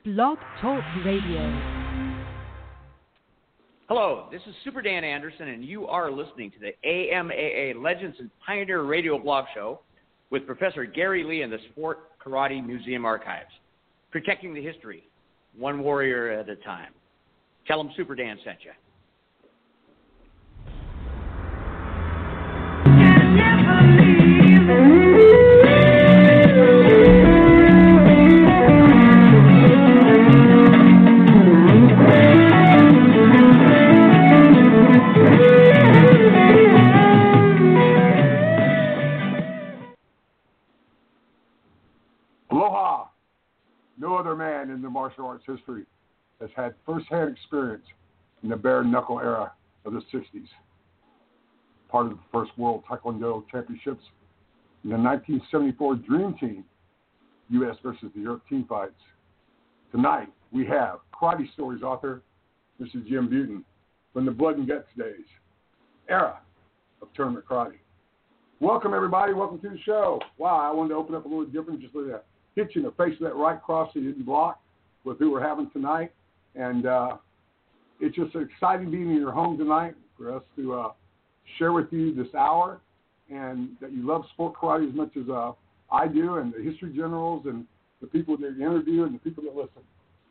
Blog Talk Radio. Hello, this is Super Dan Anderson, and you are listening to the AMAA Legends and Pioneer Radio Blog Show with Professor Gary Lee in the Sport Karate Museum Archives, protecting the history, one warrior at a time. Tell them Super Dan sent you. Aloha! No other man in the martial arts history has had first-hand experience in the bare-knuckle era of the 60s. Part of the first World Taekwondo Championships in the 1974 Dream Team, U.S. versus the Europe team fights. Tonight, we have Karate Stories author, Mr. Jim Buten, from the Blood and Guts days, era of tournament karate. Welcome, everybody. Welcome to the show. Wow, I wanted to open up a little different, just let that hit you in the face of that right cross so you didn't block with who we're having tonight. And it's just exciting being in your home tonight for us to share with you this hour, and that you love sport karate as much as I do, and the history generals and the people that you interview and the people that listen.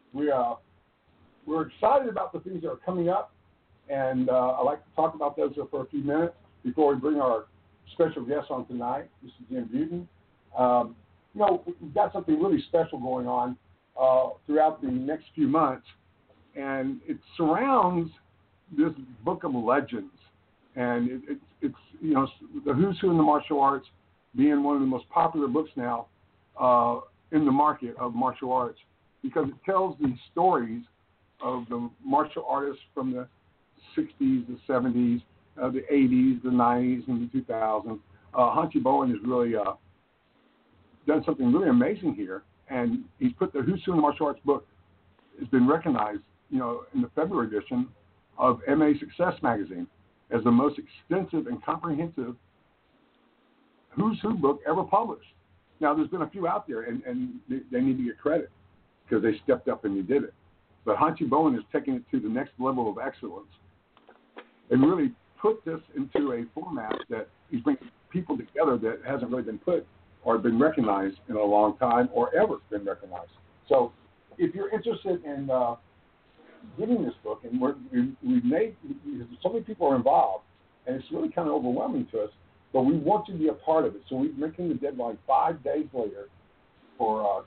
We're excited about the things that are coming up, and I'd like to talk about those for a few minutes before we bring our special guest on tonight, Mr. Jim Buten. We've got something really special going on throughout the next few months, and it surrounds this book of legends. And it's the who's who in the martial arts being one of the most popular books now in the market of martial arts, because it tells the stories of the martial artists from the 60s, the 70s, the 80s, the 90s, and the 2000s. Hanshi Bowen has really done something really amazing here, and he's put the Who's Who in the Martial Arts book has been recognized, in the February edition of MA Success magazine as the most extensive and comprehensive Who's Who book ever published. Now, there's been a few out there, and they need to get credit because they stepped up and they did it. But Hanshi Bowen is taking it to the next level of excellence and really put this into a format that he's bringing people together that hasn't really been put or been recognized in a long time or ever been recognized. So if you're interested in getting this book, and we've made, so many people are involved, and it's really kind of overwhelming to us, but we want you to be a part of it. So we're making the deadline 5 days later for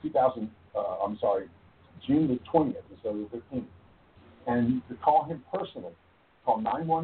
June the 20th instead of the 15th. And to call him personally, call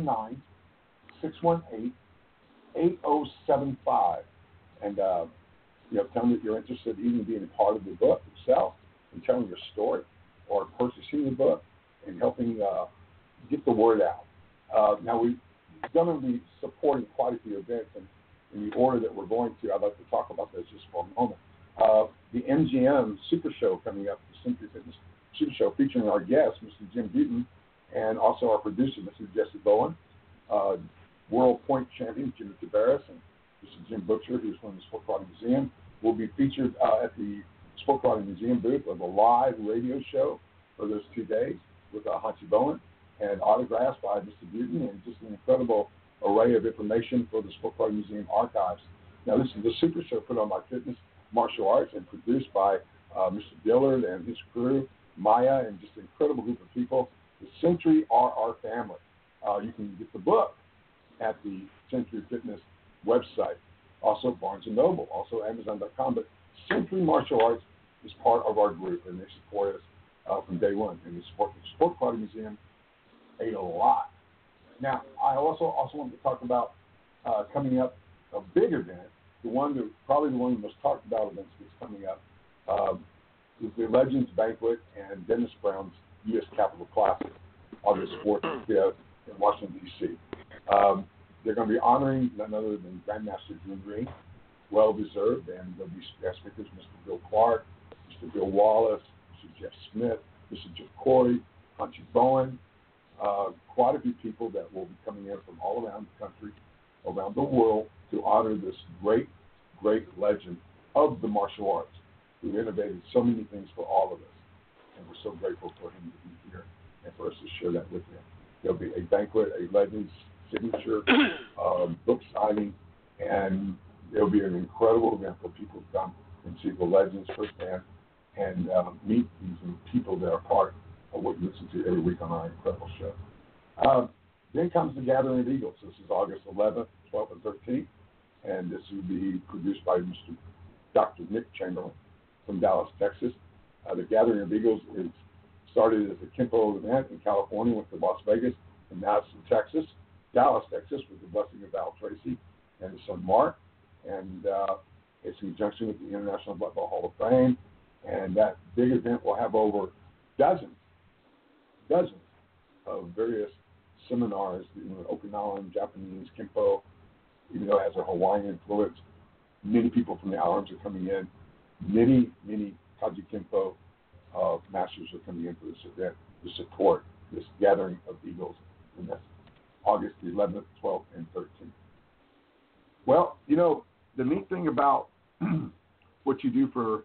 919-618-8075. And tell them that you're interested in even being a part of the book itself and telling your story or purchasing the book and helping get the word out. Now, we're going to be supporting quite a few events, and in the order that we're going to, I'd like to talk about those just for a moment. The MGM Super Show coming up, the Century Fitness Super Show, featuring our guest, Mr. Jim Buten, and also our producer, Mr. Jesse Bowen, World Point Champion, Jimmy Tabaris, and Mr. Jim Butcher, who's from the Sport Karate Museum, will be featured at the Sport Karate Museum booth with a live radio show for those 2 days with Hanshi Bowen, and autographs by Mr. Buten, and just an incredible array of information for the Sport Karate Museum archives. Now, this is the Super Show put on by Fitness Martial Arts and produced by Mr. Dillard and his crew, Maya, and just an incredible group of people. The Century are our family. You can get the book at the Century Fitness website, also Barnes & Noble, also Amazon.com. But Century Martial Arts is part of our group, and they support us from day one. And they support the Sport Karate Museum a lot. Now, I also wanted to talk about coming up a big event, probably the one of the most talked about events that's coming up, is the Legends Banquet and Dennis Brown's U.S. Capitol Classic, August 4th and 5th in Washington, D.C. They're going to be honoring none other than Grandmaster Jim Green, well-deserved, and there'll be guest speakers, Mr. Bill Clark, Mr. Bill Wallace, Mr. Jeff Smith, Mr. Jeff Corey, Hanshi Bowen, quite a few people that will be coming in from all around the country, around the world, to honor this great, great legend of the martial arts who innovated so many things for all of us. and we're so grateful for him to be here and for us to share that with him. There'll be a banquet, a Legends signature, book signing, and it'll be an incredible event for people to come and see the Legends firsthand and meet these people that are part of what you listen to every week on our incredible show. Then comes the Gathering of Eagles. This is August 11th, 12th, and 13th, and this will be produced by Dr. Nick Chamberlain from Dallas, Texas. The Gathering of Eagles is started as a Kempo event in California, went to Las Vegas, and now it's in Texas, Dallas, Texas, with the blessing of Val Tracy and his son Mark. And it's in conjunction with the International Blood Bowl Hall of Fame. And that big event will have over dozens of various seminars, Okinawan, Japanese, Kempo, even though it has a Hawaiian influence. Many people from the islands are coming in. Many Kaji Kempo masters are coming in for this event to support this Gathering of Eagles. And that's August the 11th, 12th, and 13th. Well, the neat thing about what you do for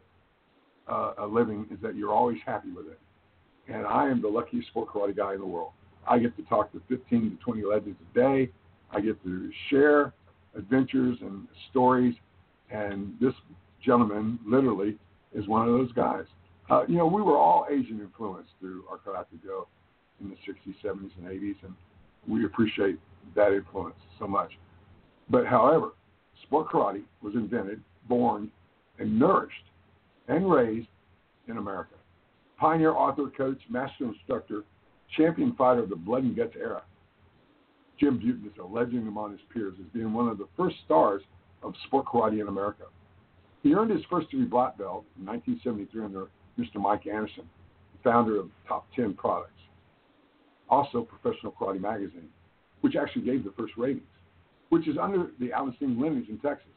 a living is that you're always happy with it. And I am the luckiest sport karate guy in the world. I get to talk to 15 to 20 legends a day. I get to share adventures and stories. And this gentleman literally is one of those guys. We were all Asian influenced through our Karate Do in the 60s, 70s, and 80s, and we appreciate that influence so much. But however, sport karate was invented, born, and nourished and raised in America. Pioneer, author, coach, master instructor, champion fighter of the blood and guts era. Jim Buten is a legend among his peers as being one of the first stars of sport karate in America. He earned his first degree black belt in 1973 under Mr. Mike Anderson, the founder of Top 10 Products. Also Professional Karate Magazine, which actually gave the first ratings, which is under the Allenstein lineage in Texas.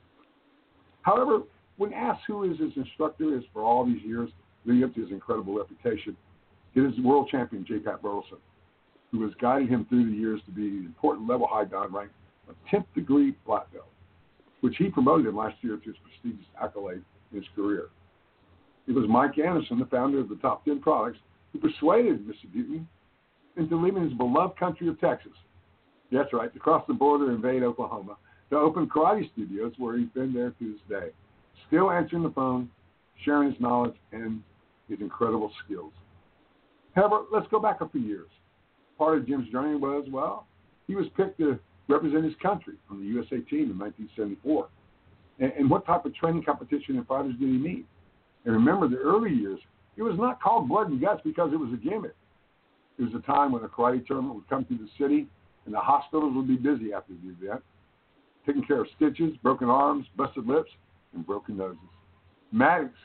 However, when asked who his instructor is for all these years, leading up to his incredible reputation, it is world champion J. Pat Burleson, who has guided him through the years to be the important level high down rank of 10th degree black belt, which he promoted him last year to his prestigious accolade in his career. It was Mike Anderson, the founder of the Top 10 Products, who persuaded Mr. Buten into leaving his beloved country of Texas. That's right, to cross the border and invade Oklahoma, to open karate studios where he's been there to this day, still answering the phone, sharing his knowledge and his incredible skills. However, let's go back a few years. Part of Jim's journey was, he was picked to represent his country on the USA team in 1974. And what type of training, competition, and fighters did he meet? And remember, the early years, it was not called Blood and Guts because it was a gimmick. It was a time when a karate tournament would come through the city and the hospitals would be busy after the event, taking care of stitches, broken arms, busted lips, and broken noses. Medics,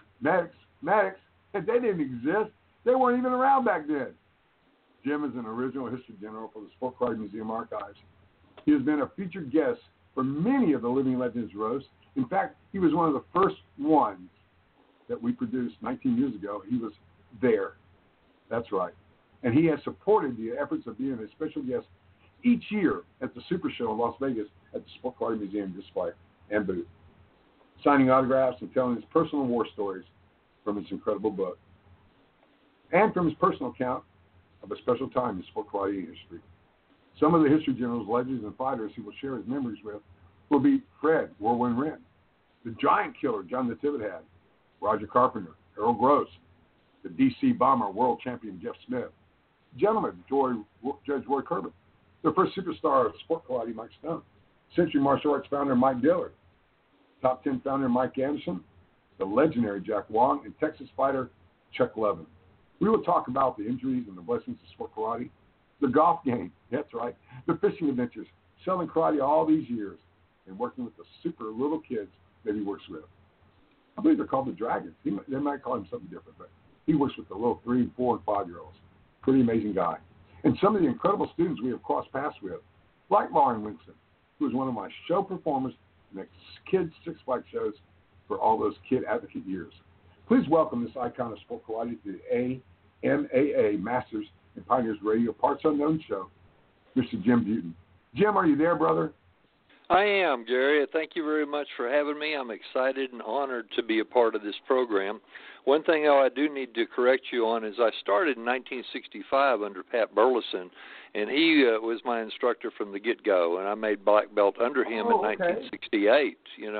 they didn't exist. They weren't even around back then. Jim is an original history general for the Sport Karate Museum Archives. He has been a featured guest for many of the Living Legends roasts. In fact, he was one of the first ones that we produced 19 years ago. He was there. That's right. And he has supported the efforts of being a special guest each year at the Super Show in Las Vegas at the Sport Karate Museum display and booth, signing autographs and telling his personal war stories from his incredible book and from his personal account of a special time in sport karate history. Some of the history generals, legends, and fighters he will share his memories with will be Fred Whirlwind Wren, the Giant Killer John Natividad, Roger Carpenter, Errol Gross, the DC Bomber world champion Jeff Smith, Gentleman Judge Roy Corbett, the first superstar of sport karate Mike Stone, Century Martial Arts founder Mike Dillard, Top 10 founder Mike Anderson, the legendary Jack Wong, and Texas fighter Chuck Levin. We will talk about the injuries and the blessings of sport karate, the golf game, that's right, the fishing adventures, selling karate all these years, and working with the super little kids that he works with. I believe they're called the Dragons. They might call him something different, but he works with the little 3, 4, and 5-year-olds. Pretty amazing guy. And some of the incredible students we have crossed paths with, like Lauren Winston, who was one of my show performers in the Kids Six Flags shows for all those kid advocate years. Please welcome this icon of sport karate to the AMAA Masters and Pioneers Radio Parts Unknown show, Mr. Jim Buten. Jim, are you there, brother? I am, Gary. Thank you very much for having me. I'm excited and honored to be a part of this program. One thing I do need to correct you on is I started in 1965 under Pat Burleson, and he was my instructor from the get-go, and I made black belt under him in 1968.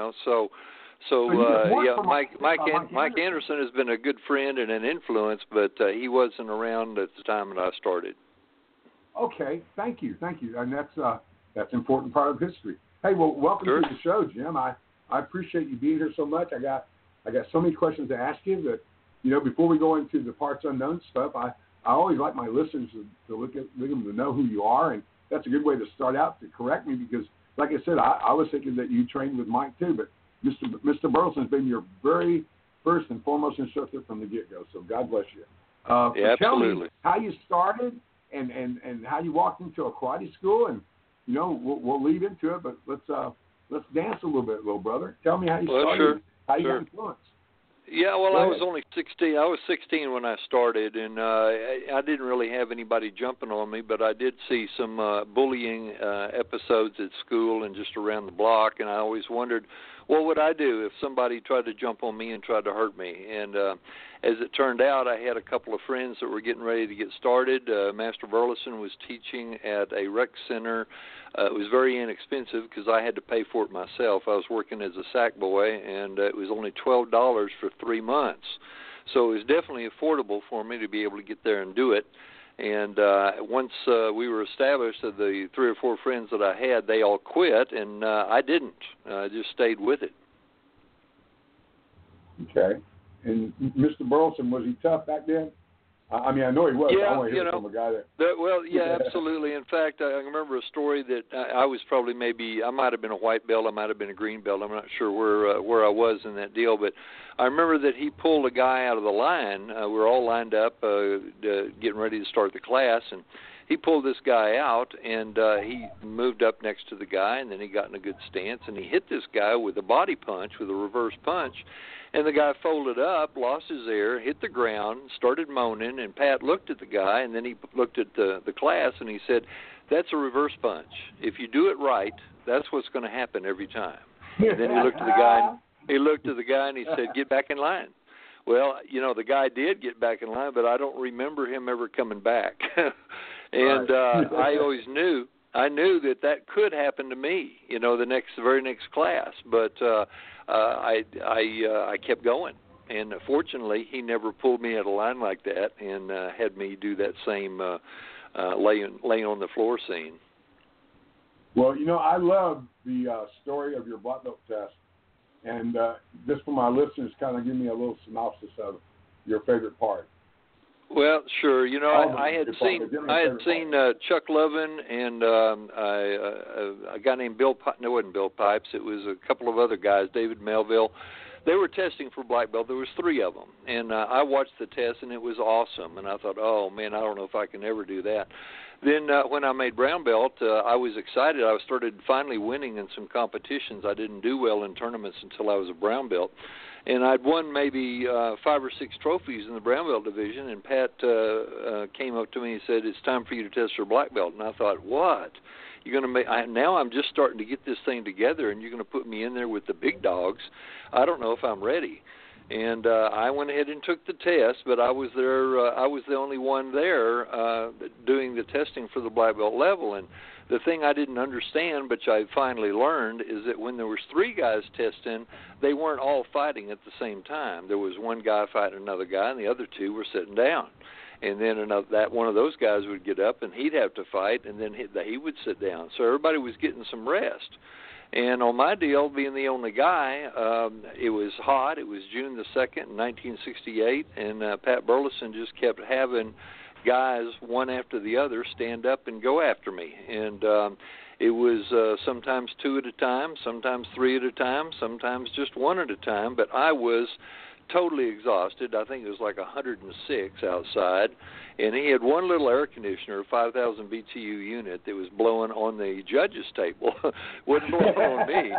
Mike Anderson has been a good friend and an influence, but he wasn't around at the time that I started. Okay, thank you, and that's an important part of history. Hey, well, welcome to the show, Jim. I appreciate you being here so much. I got so many questions to ask you that, before we go into the parts unknown stuff, I always like my listeners to look at them to know who you are, and that's a good way to start out, to correct me, because, like I said, I was thinking that you trained with Mike too, but Mr. Burleson's been your very first and foremost instructor from the get-go, so God bless you. Yeah, tell absolutely. me how you started and how you walked into a karate school, and we'll lead into it, but let's dance a little bit, little brother. Tell me how you started, how you got influenced. Yeah, well, I was only 16. I was 16 when I started, and I didn't really have anybody jumping on me, but I did see some bullying episodes at school and just around the block, and I always wondered, what would I do if somebody tried to jump on me and tried to hurt me? And as it turned out, I had a couple of friends that were getting ready to get started. Master Burleson was teaching at a rec center. It was very inexpensive because I had to pay for it myself. I was working as a sack boy, and it was only $12 for 3 months. So it was definitely affordable for me to be able to get there and do it. And once we were established, the 3 or 4 friends that I had, they all quit, and I didn't. I just stayed with it. Okay. And Mr. Burleson, was he tough back then? I mean, I know he was. Yeah, I want to hear from a guy well, yeah, absolutely. In fact, I remember a story that I was probably I might have been a white belt, I might have been a green belt. I'm not sure where I was in that deal, but I remember that he pulled a guy out of the line. We were all lined up, getting ready to start the class, and he pulled this guy out, and he moved up next to the guy, and then he got in a good stance, and he hit this guy with a body punch, with a reverse punch. And the guy folded up, lost his air, hit the ground, started moaning, and Pat looked at the guy, and then he looked at the class, and he said, "That's a reverse punch. If you do it right, that's what's going to happen every time." And then he looked at the guy, and he said, "Get back in line." Well, the guy did get back in line, but I don't remember him ever coming back. And I always knew that could happen to me, the very next class, but I kept going, and fortunately, he never pulled me out of line like that and had me do that same laying on the floor scene. Well, I love the story of your black belt test, and just for my listeners, kind of give me a little synopsis of your favorite part. Well, sure. I had seen Chuck Lovin and a guy named Bill Pipes. No, it wasn't Bill Pipes. It was a couple of other guys, David Melville. They were testing for black belt. There was 3 of them, and I watched the test, and it was awesome. And I thought, oh man, I don't know if I can ever do that. Then when I made brown belt, I was excited. I started finally winning in some competitions. I didn't do well in tournaments until I was a brown belt. And I'd won maybe 5 or 6 trophies in the brown belt division, and Pat came up to me and said, "It's time for you to test for black belt." And I thought, what? You're going to make? Now I'm just starting to get this thing together, and you're going to put me in there with the big dogs. I don't know if I'm ready. And I went ahead and took the test, but I was there. I was the only one there doing the testing for the black belt level. And the thing I didn't understand, which I finally learned, is that when there was 3 guys testing, they weren't all fighting at the same time. There was one guy fighting another guy, and the other 2 were sitting down. And then one of those guys would get up, and he'd have to fight, and then he would sit down. So everybody was getting some rest. And on my deal, being the only guy, it was hot. It was June the 2nd, 1968, and Pat Burleson just kept having guys one after the other stand up and go after me. And it was sometimes 2 at a time, sometimes 3 at a time, sometimes just 1 at a time. But I was totally exhausted. I think it was like 106 outside. And he had one little air conditioner, a 5,000 BTU unit that was blowing on the judges' table. Wasn't blowing on me.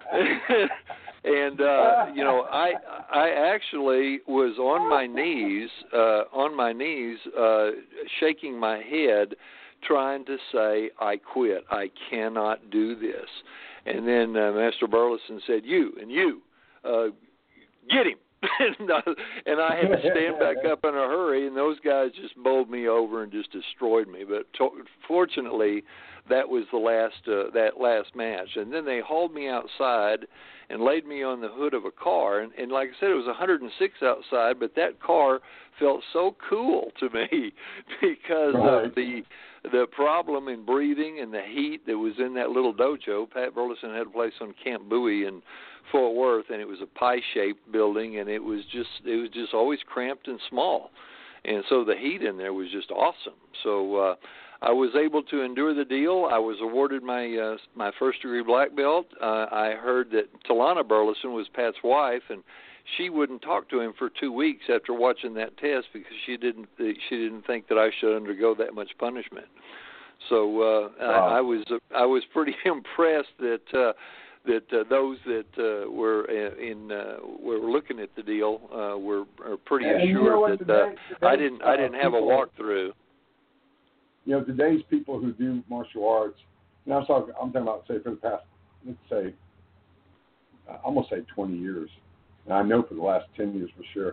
And I actually was on my knees, shaking my head, trying to say, I quit. I cannot do this. And then Master Burleson said, "You, get him." and I had to stand back up in a hurry, and those guys just bowled me over and just destroyed me. But fortunately, that was that last match. And then they hauled me outside and laid me on the hood of a car. And like I said, it was 106 outside, but that car felt so cool to me because of the problem in breathing and the heat that was in that little dojo. Pat Burleson had a place on Camp Bowie in Fort Worth, and it was a pie-shaped building, and it was just always cramped and small. And so the heat in there was just awesome. So I was able to endure the deal. I was awarded my my first-degree black belt. I heard that Talana Burleson was Pat's wife, and she wouldn't talk to him for 2 weeks after watching that test because she didn't think that I should undergo that much punishment. So wow. I was pretty impressed that those that were looking at the deal were pretty assured that I didn't have a walkthrough. You know, today's people who do martial arts, and I'm talking about, say, for the past, let's say, I'm gonna say 20 years, and I know for the last 10 years for sure,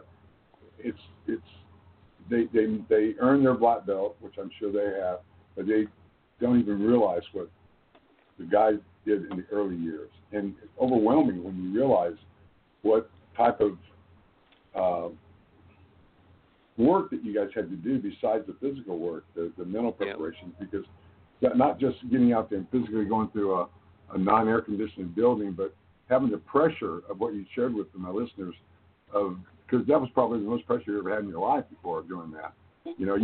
they earn their black belt, which I'm sure they have, but they don't even realize what the guy did in the early years. And it's overwhelming when you realize what type of work that you guys had to do besides the physical work, the mental preparation, because not just getting out there and physically going through a non-air conditioned building, but having the pressure of what you shared with my listeners, because that was probably the most pressure you ever had in your life before doing that. You know,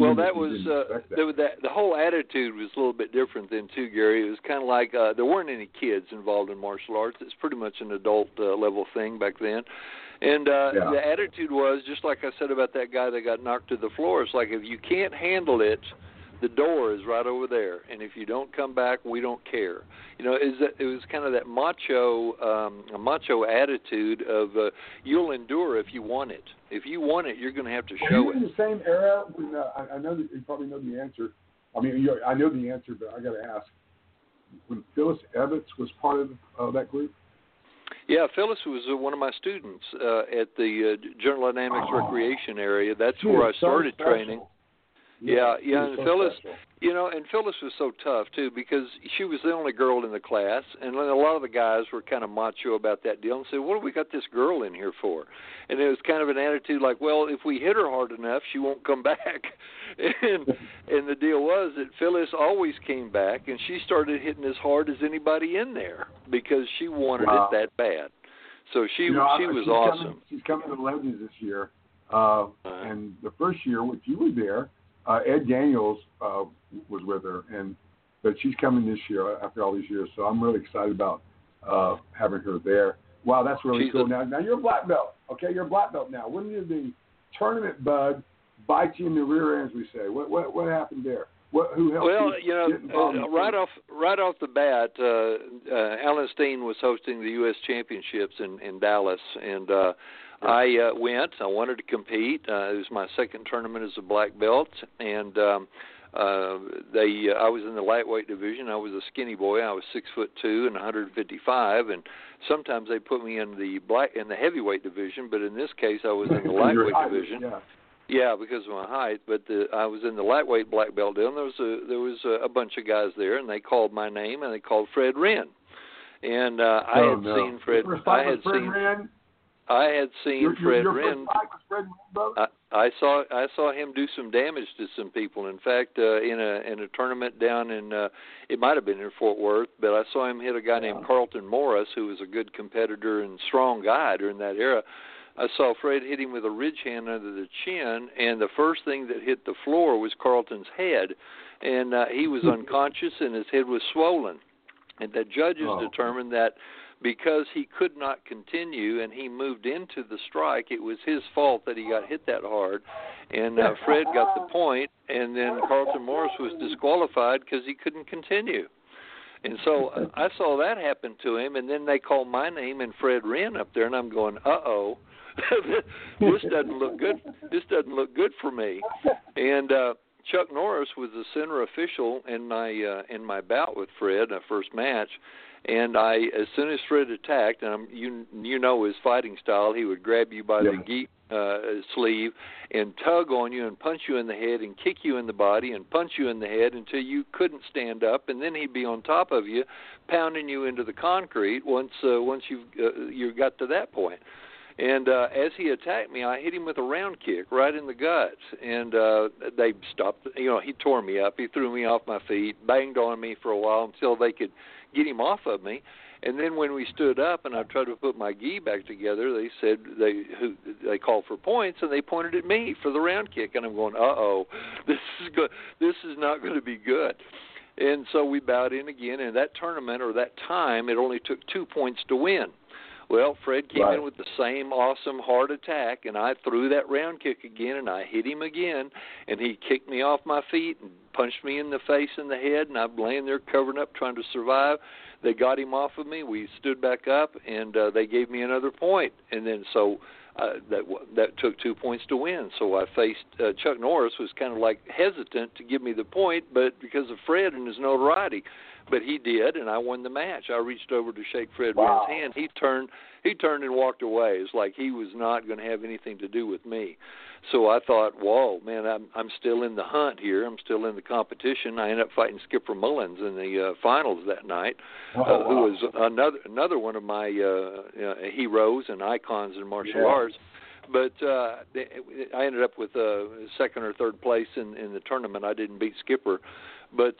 the whole attitude was a little bit different then too, Gary. It was kind of like there weren't any kids involved in martial arts. It's pretty much an adult level thing back then. And the attitude was, just like I said about that guy that got knocked to the floor, it's like, if you can't handle it, the door is right over there, and if you don't come back, we don't care. You know, it was kind of that macho attitude of you'll endure if you want it. If you want it, you're going to have to show it. In the same era, when, I know that you probably know the answer. I mean, I know the answer, but I got to ask. When Phyllis Evetts was part of that group? Yeah, Phyllis was one of my students at the General Dynamics Recreation area. That's where I started training. Yeah, and Phyllis, and Phyllis was so tough too because she was the only girl in the class, and a lot of the guys were kind of macho about that deal and said, "What have we got this girl in here for?" And it was kind of an attitude like, "Well, if we hit her hard enough, she won't come back." And the deal was that Phyllis always came back, and she started hitting as hard as anybody in there because she wanted it that bad. So she was awesome. She's coming to Legends this year, and the first year, which you were there. Ed Daniels was with her, but she's coming this year after all these years. So I'm really excited about having her there. Wow, that's really cool. Now you're a black belt. Okay, you're a black belt now. When did the tournament bug bite you in the rear end, as we say? What happened there? Who helped you? Well, right off the bat, Alan Steen was hosting the U.S. Championships in Dallas, and I went. I wanted to compete. It was my second tournament as a black belt, and I was in the lightweight division. I was a skinny boy. I was 6'2" and 155, and sometimes they put me in the heavyweight division, but in this case, I was in the lightweight division. Yeah, because of my height. But I was in the lightweight black belt deal, and there was a bunch of guys there, and they called my name, and they called Fred Wren, and I had seen Fred. I had seen Fred Wren. I saw him do some damage to some people. In fact, in a tournament down in it might have been in Fort Worth, but I saw him hit a guy named Carlton Morris, who was a good competitor and strong guy during that era. I saw Fred hit him with a ridge hand under the chin, and the first thing that hit the floor was Carlton's head, and he was unconscious and his head was swollen. And the judges determined that because he could not continue and he moved into the strike, it was his fault that he got hit that hard. And Fred got the point, and then Carlton Morris was disqualified because he couldn't continue. And so I saw that happen to him, and then they called my name and Fred Wren up there, and I'm going, uh-oh, this doesn't look good. This doesn't look good for me. And Chuck Norris was the center official in my bout with Fred, our first match. And as soon as Fred attacked, and you know his fighting style, he would grab you by the gi sleeve and tug on you and punch you in the head and kick you in the body and punch you in the head until you couldn't stand up, and then he'd be on top of you, pounding you into the concrete once you got to that point. And as he attacked me, I hit him with a round kick right in the guts, and they stopped. He tore me up. He threw me off my feet, banged on me for a while until they could get him off of me. And then when we stood up and I tried to put my gi back together, they said they called for points, and they pointed at me for the round kick. And I'm going, this is not going to be good. And so we bowed in again. And that tournament, or that time, it only took 2 points to win. Well, Fred came in with the same awesome hard attack, and I threw that round kick again, and I hit him again, and he kicked me off my feet and punched me in the face and the head, and I'm laying there covering up trying to survive. They got him off of me. We stood back up, and they gave me another point. And then so that took 2 points to win. So I faced Chuck Norris was kind of like hesitant to give me the point, but because of Fred and his notoriety. But he did, and I won the match. I reached over to shake Fred Wynn's hand. He turned and walked away. It's like he was not going to have anything to do with me. So I thought, whoa, man, I'm still in the hunt here. I'm still in the competition. I ended up fighting Skipper Mullins in the finals that night, who was another one of my heroes and icons in martial arts. But I ended up with second or third place in the tournament. I didn't beat Skipper. But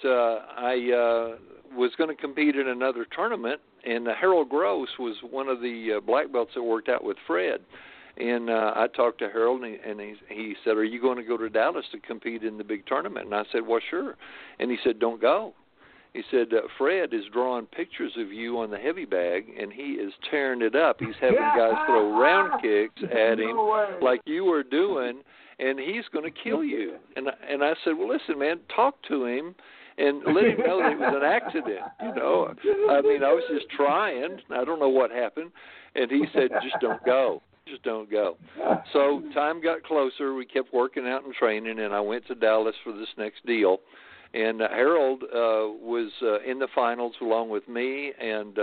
I was going to compete in another tournament, and Harold Gross was one of the black belts that worked out with Fred. And I talked to Harold, and he said, "Are you going to go to Dallas to compete in the big tournament?" And I said, "Well, sure." And he said, "Don't go." He said, Fred is drawing pictures of you on the heavy bag, and he is tearing it up. He's having guys throw round kicks at him like you were doing, and he's going to kill you. And I said, well, listen, man, talk to him and let him know that it was an accident. I mean, I was just trying. I don't know what happened. And he said, just don't go. Just don't go. So time got closer. We kept working out and training, and I went to Dallas for this next deal. And Harold was in the finals along with me and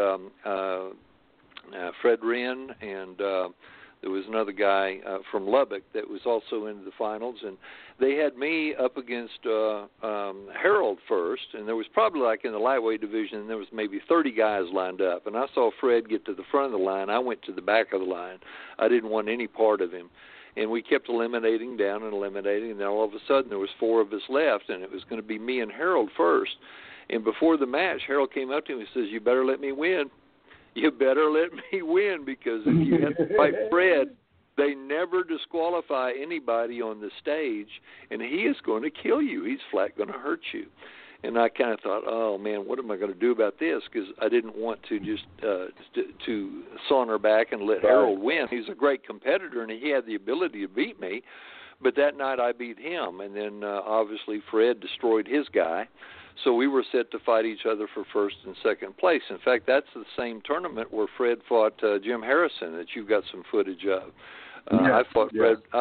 Fred Wren, and there was another guy from Lubbock that was also in the finals. And they had me up against Harold first, and there was probably, like in the lightweight division, there was maybe 30 guys lined up. And I saw Fred get to the front of the line. I went to the back of the line. I didn't want any part of him. And we kept eliminating down and eliminating, and then all of a sudden there was 4 of us left, and it was going to be me and Harold first. And before the match, Harold came up to me and says, "You better let me win. You better let me win, because if you have to fight Fred, they never disqualify anybody on the stage, and he is going to kill you. He's flat going to hurt you." And I kind of thought, oh, man, what am I going to do about this? Because I didn't want to just to saunter back and let Harold win. He's a great competitor, and he had the ability to beat me. But that night I beat him, and then obviously Fred destroyed his guy. So we were set to fight each other for first and second place. In fact, that's the same tournament where Fred fought Jim Harrison that you've got some footage of. I fought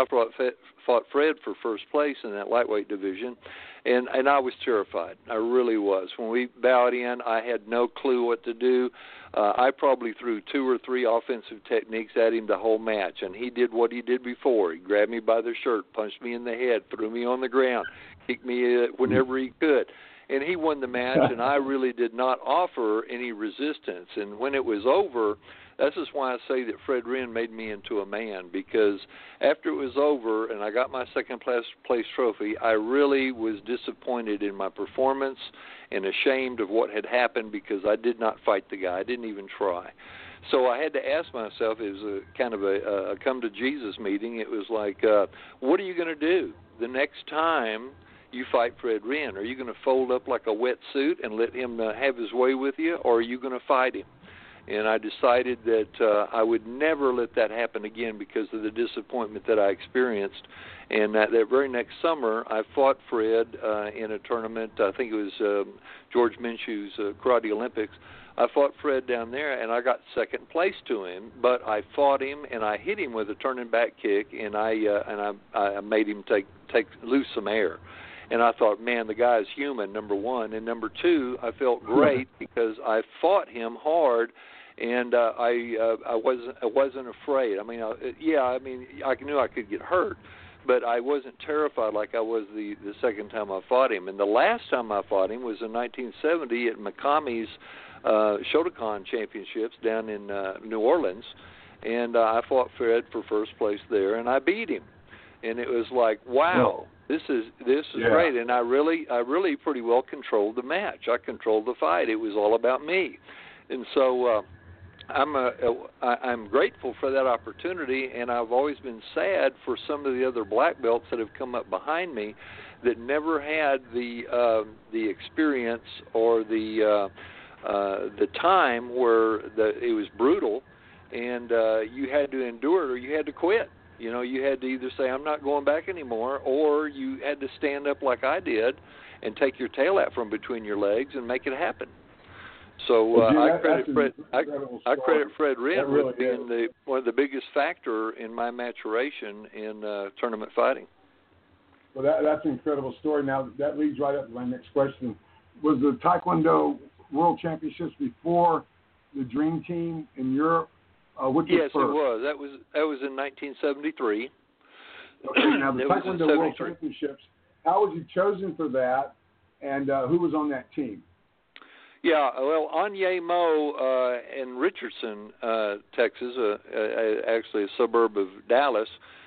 Fred for first place in that lightweight division, and I was terrified. I really was. When we bowed in, I had no clue what to do. I probably threw 2 or 3 offensive techniques at him the whole match, and he did what he did before. He grabbed me by the shirt, punched me in the head, threw me on the ground, kicked me whenever he could. And he won the match, and I really did not offer any resistance. And when it was over, this is why I say that Fred Wren made me into a man, because after it was over and I got my second place trophy, I really was disappointed in my performance and ashamed of what had happened, because I did not fight the guy. I didn't even try. So I had to ask myself, it was a kind of a come to Jesus meeting. It was like, what are you going to do the next time you fight Fred Wren? Are you going to fold up like a wet suit and let him have his way with you, or are you going to fight him? And I decided that I would never let that happen again because of the disappointment that I experienced. And that very next summer, I fought Fred in a tournament. I think it was George Minshew's Karate Olympics. I fought Fred down there, and I got second place to him. But I fought him, and I hit him with a turning back kick, and I made him take lose some air. And I thought, man, the guy's human, number one. And number two, I felt great because I fought him hard, and I wasn't afraid. I mean, I knew I could get hurt, but I wasn't terrified like I was the second time I fought him. And the last time I fought him was in 1970 at Mikami's Shotokan Championships down in New Orleans, and I fought Fred for first place there, and I beat him. And it was like, wow, this is great. And I really pretty well controlled the match. I controlled the fight. It was all about me. And so I'm grateful for that opportunity, and I've always been sad for some of the other black belts that have come up behind me that never had the experience or the time where it was brutal, and you had to endure it or you had to quit. You know, you had to either say, I'm not going back anymore, or you had to stand up like I did and take your tail out from between your legs and make it happen. So I credit Fred Wren with being one of the biggest factor in my maturation in tournament fighting. Well, that's an incredible story. Now, that leads right up to my next question. Was the Taekwondo World Championships before the Dream Team in Europe? Yes, it was. That was in 1973. Okay, now the Taekwondo World Championships, how was you chosen for that, and who was on that team? Yeah, well, Anye Mo in Richardson, Texas, actually a suburb of Dallas,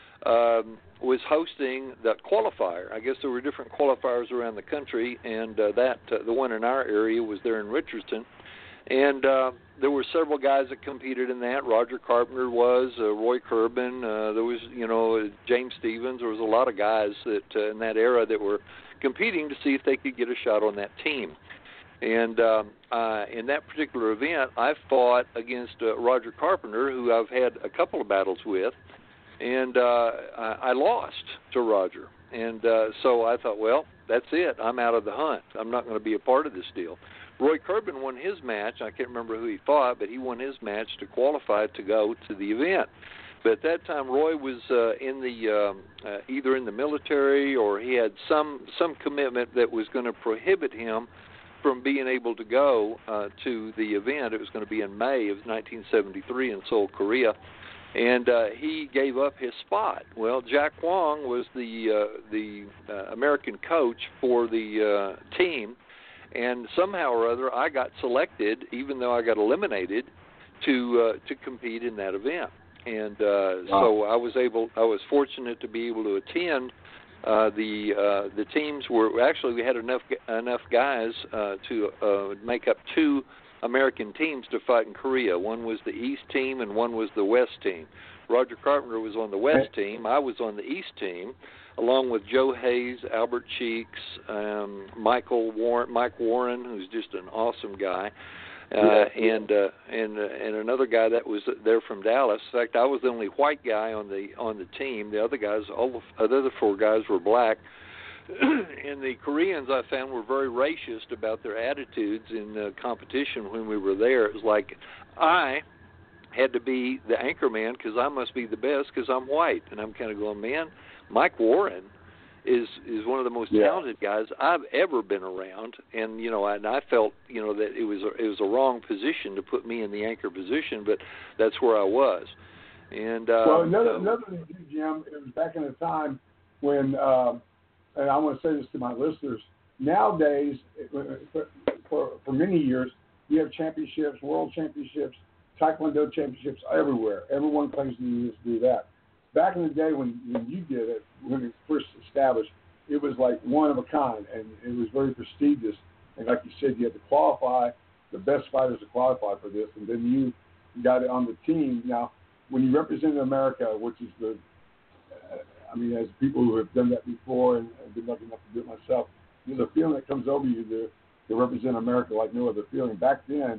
was hosting that qualifier. I guess there were different qualifiers around the country, and the one in our area was there in Richardson. And there were several guys that competed in that. Roger Carpenter was, Roy Kerbin. There was, James Stevens. There was a lot of guys that in that era that were competing to see if they could get a shot on that team. And in that particular event, I fought against Roger Carpenter, who I've had a couple of battles with, and I lost to Roger. And so I thought, well, that's it. I'm out of the hunt. I'm not going to be a part of this deal. Roy Kerbin won his match. I can't remember who he fought, but he won his match to qualify to go to the event. But at that time, Roy was in the either in the military or he had some commitment that was going to prohibit him from being able to go to the event. It was going to be in May of 1973 in Seoul, Korea, and he gave up his spot. Well, Jack Wong was the American coach for the team, and somehow or other I got selected, even though I got eliminated, to compete in that event. And so I was fortunate to be able to attend. The teams were actually, we had enough guys to make up two American teams to fight in Korea. One was the East team and one was the West team. Roger Carpenter was on the West team. I was on the East team, along with Joe Hayes, Albert Cheeks, Mike Warren, who's just an awesome guy. And another guy that was there from Dallas. In fact, I was the only white guy on the team. The other guys, all the other four guys were black. And the Koreans, I found, were very racist about their attitudes in competition when we were there. It was like I had to be the anchor man because I must be the best because I'm white. And I'm kind of going, man, Mike Warren is one of the most talented guys I've ever been around, and and I felt that it was a wrong position to put me in the anchor position, but that's where I was. And well, another thing, Jim, it was back in the time when, and I want to say this to my listeners. Nowadays, for many years, you have championships, world championships, Taekwondo championships everywhere. Everyone claims to do that. Back in the day when you did it, when it first established, it was like one of a kind, and it was very prestigious. And like you said, you had to qualify, the best fighters to qualify for this, and then you got it on the team. Now, when you represent America, which is as people who have done that before and been lucky enough to do it myself, there's a feeling that comes over you to represent America like no other feeling. Back then,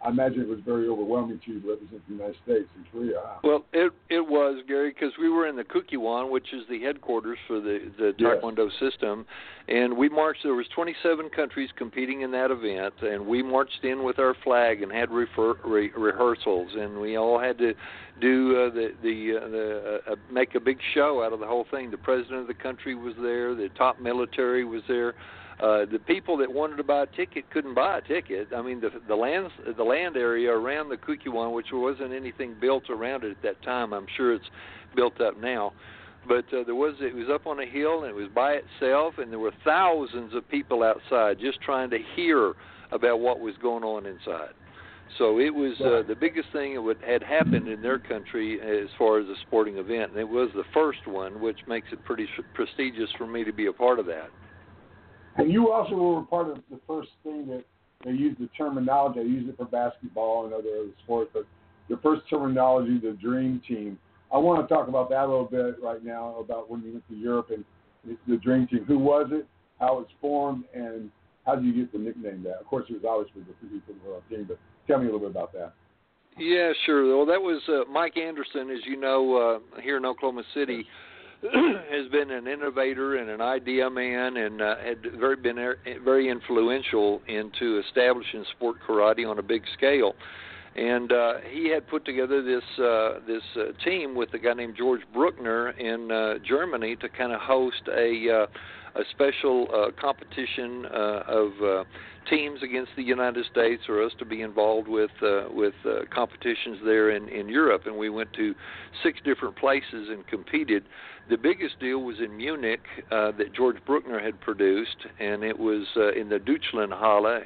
I imagine it was very overwhelming to you to represent the United States in Korea. Huh? Well, it was, Gary, because we were in the Kukkiwon, which is the headquarters for the Taekwondo system, and we marched. There was 27 countries competing in that event, and we marched in with our flag and had rehearsals, and we all had to do make a big show out of the whole thing. The president of the country was there. The top military was there. The people that wanted to buy a ticket couldn't buy a ticket. I mean, the land area around the Kukkiwon, which wasn't anything built around it at that time. I'm sure it's built up now. But it was up on a hill, and it was by itself, and there were thousands of people outside just trying to hear about what was going on inside. So it was the biggest thing that had happened in their country as far as a sporting event, and it was the first one, which makes it pretty prestigious for me to be a part of that. And you also were part of the first thing that they used the terminology. I used it for basketball and other sports, but the first terminology, the Dream Team. I want to talk about that a little bit right now, about when you went to Europe and the Dream Team. Who was it, how it's formed, and how did you get the nickname that? Of course, it was obviously the people who were on the team, but tell me a little bit about that. Yeah, sure. Well, that was Mike Anderson, as you know, here in Oklahoma City. Has been an innovator and an idea man, and had been very influential into establishing sport karate on a big scale. And he had put together this team with a guy named George Bruckner in Germany to kind of host a special competition of teams against the United States, or us to be involved with competitions there in Europe. And we went to 6 different places and competed. The biggest deal was in Munich that George Bruckner had produced, and it was in the Deutschlandhalle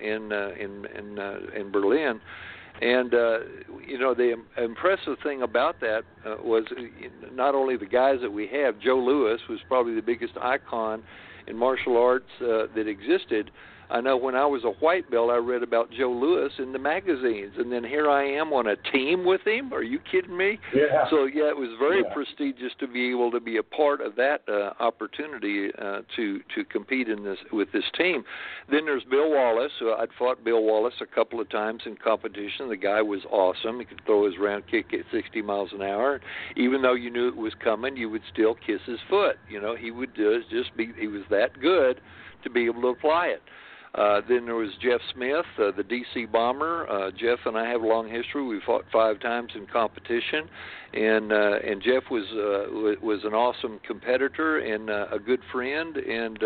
in Berlin. And, the impressive thing about that was not only the guys that we have. Joe Louis was probably the biggest icon in martial arts that existed. I know when I was a white belt, I read about Joe Louis in the magazines, and then here I am on a team with him. Are you kidding me? Yeah. So, yeah, it was very prestigious to be able to be a part of that opportunity to compete with this team. Then there's Bill Wallace. I'd fought Bill Wallace a couple of times in competition. The guy was awesome. He could throw his round kick at 60 miles an hour. Even though you knew it was coming, you would still kiss his foot. He would he was that good to be able to apply it. Then there was Jeff Smith, the DC Bomber. Jeff and I have a long history. We fought 5 times in competition, and Jeff was an awesome competitor and a good friend, and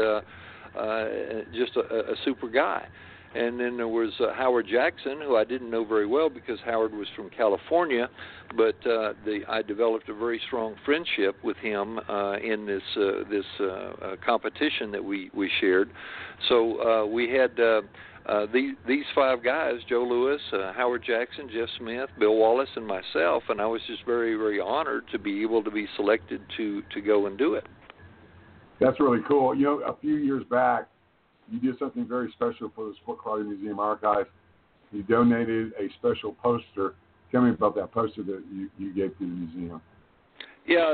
just a super guy. And then there was Howard Jackson, who I didn't know very well because Howard was from California, but I developed a very strong friendship with him in this competition that we shared. So we had these 5 guys: Joe Louis, Howard Jackson, Jeff Smith, Bill Wallace, and myself, and I was just very, very honored to be able to be selected to go and do it. That's really cool. A few years back, you did something very special for the Sport Karate Museum Archive. You donated a special poster. Tell me about that poster that you gave to the museum. Yeah,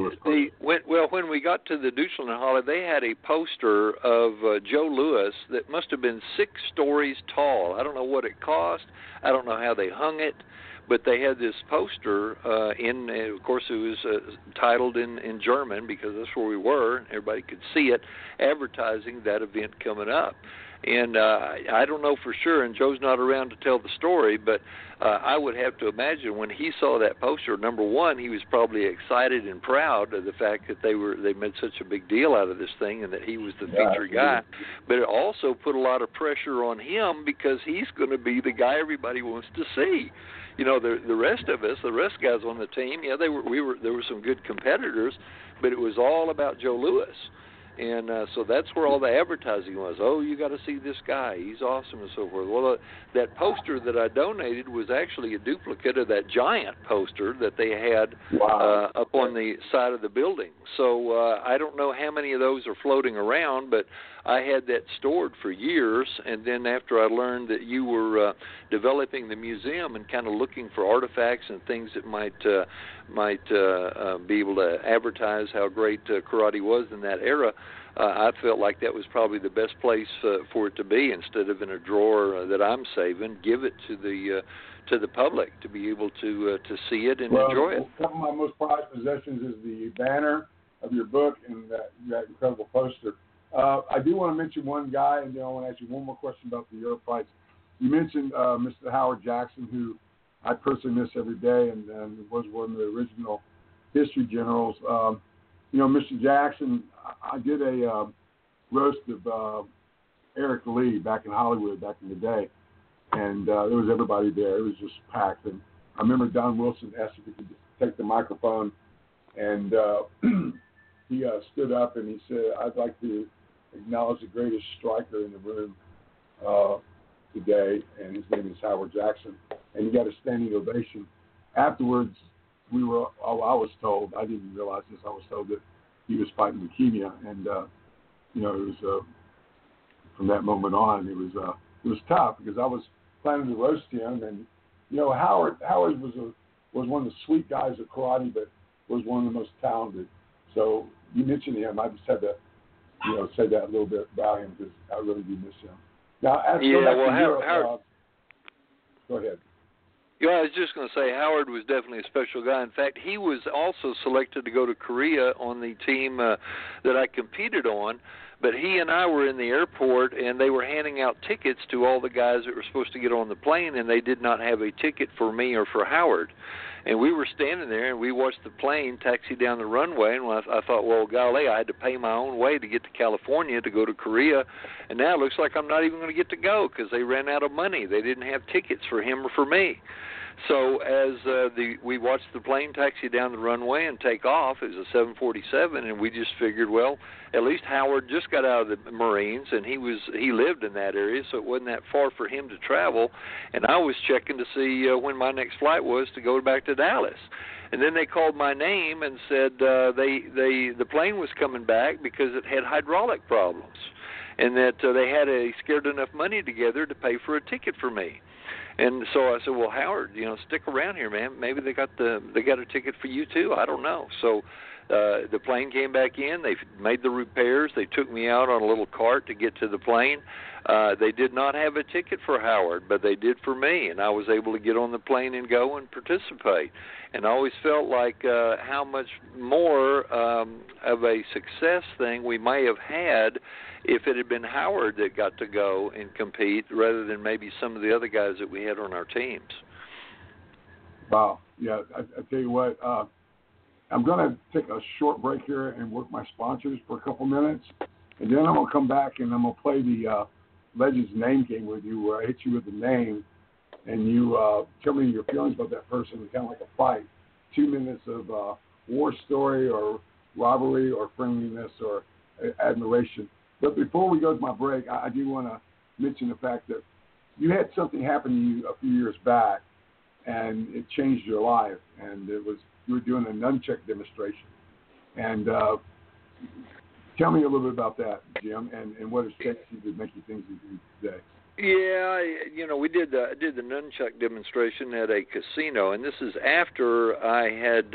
when we got to the Deutschlandhalle, they had a poster of Joe Louis that must have been 6 stories tall. I don't know what it cost. I don't know how they hung it. But they had this poster of course, it was titled in German because that's where we were. Everybody could see it, advertising that event coming up. And I don't know for sure, and Joe's not around to tell the story, but I would have to imagine when he saw that poster, number one, he was probably excited and proud of the fact that they made such a big deal out of this thing and that he was the featured guy. But it also put a lot of pressure on him because he's going to be the guy everybody wants to see. The rest of us, the rest guys on the team, there were some good competitors, but it was all about Joe Louis. And so that's where all the advertising was. Oh, you got to see this guy. He's awesome and so forth. Well, that poster that I donated was actually a duplicate of that giant poster that they had up on the side of the building. So I don't know how many of those are floating around, but I had that stored for years. And then after I learned that you were developing the museum and kind of looking for artifacts and things that might might be able to advertise how great karate was in that era, I felt like that was probably the best place for it to be. Instead of in a drawer that I'm saving, give it to the public to be able to see it and enjoy it. Some of my most prized possessions is the banner of your book and that incredible poster. I do want to mention one guy, and then I want to ask you one more question about the Europe fights. You mentioned Mr. Howard Jackson, who I personally miss every day, and was one of the original history generals. Mr. Jackson, I did a roast of Eric Lee back in Hollywood back in the day, and there was everybody there. It was just packed. And I remember Don Wilson asked if he could take the microphone, and he stood up and he said, "I'd like to acknowledge the greatest striker in the room today," and his name is Howard Jackson. And he got a standing ovation. Afterwards, I was told, I didn't realize this, I was told that he was fighting leukemia, and it was from that moment on, it was tough because I was planning to roast him, and Howard was one of the sweet guys of karate, but was one of the most talented. So you mentioned him, I just had to say that a little bit about him because I really do miss him. Now, Howard, go ahead. Yeah, I was just going to say Howard was definitely a special guy. In fact, he was also selected to go to Korea on the team that I competed on. But he and I were in the airport, and they were handing out tickets to all the guys that were supposed to get on the plane, and they did not have a ticket for me or for Howard. And we were standing there, and we watched the plane taxi down the runway, and I thought, well, golly, I had to pay my own way to get to California to go to Korea, and now it looks like I'm not even going to get to go because they ran out of money. They didn't have tickets for him or for me. So as we watched the plane taxi down the runway and take off, it was a 747, and we just figured, well, at least Howard just got out of the Marines, and he lived in that area, so it wasn't that far for him to travel. And I was checking to see when my next flight was to go back to Dallas. And then they called my name and said the plane was coming back because it had hydraulic problems, and that they had scared enough money together to pay for a ticket for me. And so I said, well, Howard, stick around here, man. Maybe they got a ticket for you too. I don't know. So the plane came back in. They made the repairs. They took me out on a little cart to get to the plane. They did not have a ticket for Howard, but they did for me, and I was able to get on the plane and go and participate. And I always felt like how much more of a success thing we may have had if it had been Howard that got to go and compete rather than maybe some of the other guys that we had on our teams. Wow. Yeah, I tell you what, I'm going to take a short break here and work my sponsors for a couple minutes, and then I'm going to come back and I'm going to play the Legends name game with you where I hit you with the name and you tell me your feelings about that person, kind of like a fight. 2 minutes of war story or rivalry or friendliness or admiration. But before we go to my break, I do want to mention the fact that you had something happen to you a few years back, and it changed your life. And you were doing a nunchuck demonstration. And tell me a little bit about that, Jim, and what has changed you to make you things you do today. Yeah, we did the nunchuck demonstration at a casino, and this is after I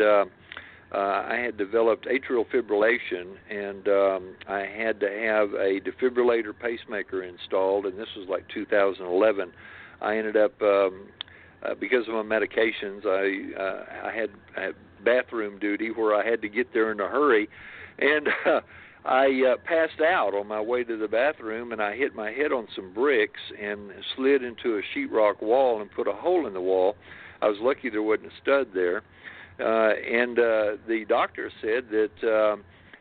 had developed atrial fibrillation, and I had to have a defibrillator pacemaker installed, and this was like 2011. I ended up, because of my medications, I had bathroom duty where I had to get there in a hurry, and I passed out on my way to the bathroom, and I hit my head on some bricks and slid into a sheetrock wall and put a hole in the wall. I was lucky there wasn't a stud there. And the doctor said that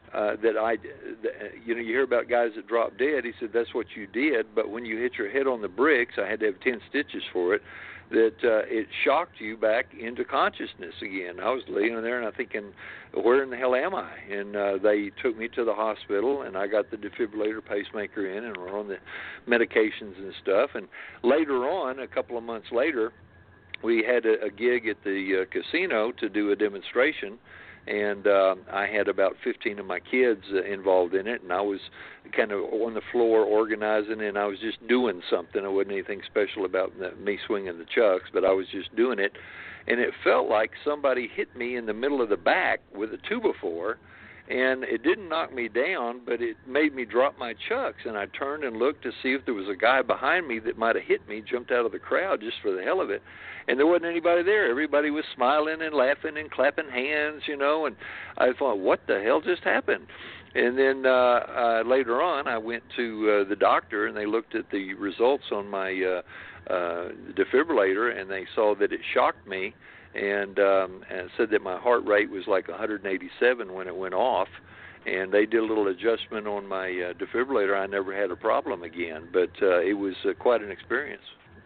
you hear about guys that drop dead. He said that's what you did, but when you hit your head on the bricks, I had to have 10 stitches for it, that it shocked you back into consciousness again. I was laying there and I'm thinking, where in the hell am I? And they took me to the hospital, and I got the defibrillator pacemaker in, and we're on the medications and stuff. And later on, a couple of months later, we had a gig at the casino to do a demonstration, And I had about 15 of my kids involved in it, and I was kind of on the floor organizing, and I was just doing something. It wasn't anything special about me swinging the chucks, but I was just doing it. And it felt like somebody hit me in the middle of the back with a 2x4, and it didn't knock me down, but it made me drop my chucks. And I turned and looked to see if there was a guy behind me that might have hit me, jumped out of the crowd just for the hell of it. And there wasn't anybody there. Everybody was smiling and laughing and clapping hands, you know, and I thought, what the hell just happened? And then later on, I went to the doctor, and they looked at the results on my defibrillator, and they saw that it shocked me, and said that my heart rate was like 187 when it went off. And they did a little adjustment on my defibrillator. I never had a problem again, but it was quite an experience.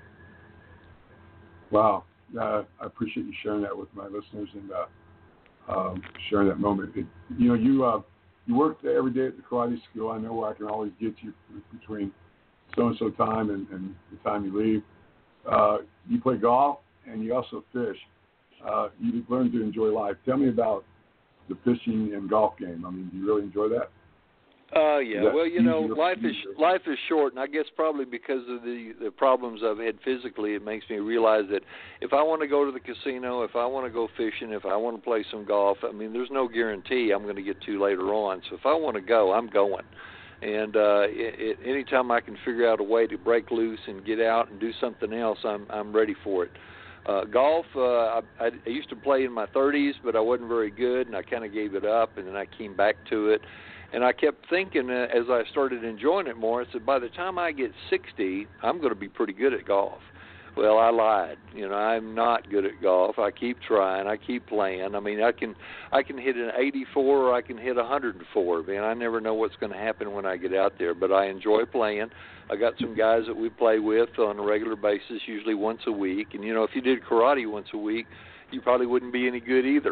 Wow. I appreciate you sharing that with my listeners and sharing that moment. You work every day at the karate school. I know where I can always get you between so-and-so time and the time you leave. You play golf, and you also fish. You've learned to enjoy life. Tell me about the fishing and golf game. I mean, do you really enjoy that? Yeah. Well, you know, life is short, and I guess probably because of the problems I've had physically, it makes me realize that if I want to go to the casino, if I want to go fishing, if I want to play some golf, I mean, there's no guarantee I'm going to get to later on. So if I want to go, I'm going. And anytime I can figure out a way to break loose and get out and do something else, I'm ready for it. Golf, I used to play in my 30s, but I wasn't very good, and I kind of gave it up, and then I came back to it. And I kept thinking as I started enjoying it more, I said, by the time I get 60, I'm going to be pretty good at golf. Well, I lied. You know, I'm not good at golf. I keep trying. I keep playing. I mean, I can hit an 84 or I can hit 104. Man, I never know what's going to happen when I get out there, but I enjoy playing. I got some guys that we play with on a regular basis, usually once a week. And, you know, if you did karate once a week, you probably wouldn't be any good either.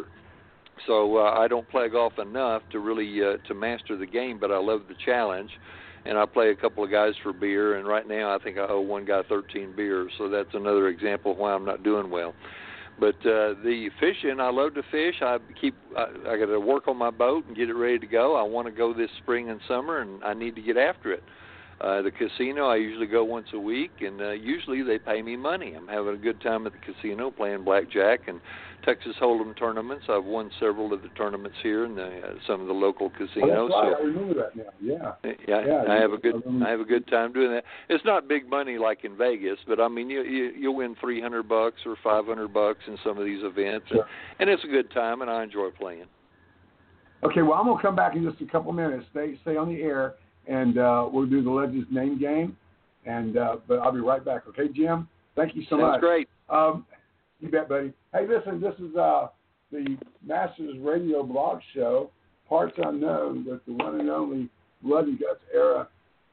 So I don't play golf enough to really to master the game, but I love the challenge. And I play a couple of guys for beer, and right now I think I owe one guy 13 beers, so that's another example of why I'm not doing well. But the fishing, I love to fish. I got to work on my boat and get it ready to go. I want to go this spring and summer, and I need to get after it. The casino, I usually go once a week, and usually they pay me money. I'm having a good time at the casino playing blackjack and Texas Hold'em tournaments. I've won several of the tournaments here in some of the local casinos. Oh, that's right. I remember that now. Yeah. I have a good time doing that. It's not big money like in Vegas, but I mean you'll win $300 or $500 in some of these events, sure. and it's a good time, and I enjoy playing. Okay, well, I'm gonna come back in just a couple minutes. Stay on the air. And we'll do the Legends name game, but I'll be right back. Okay, Jim? Thank you so much. Sounds great. You bet, buddy. Hey, listen, this is the Masters Radio Blog Show, Parts Unknown, with the one and only Blood and Guts era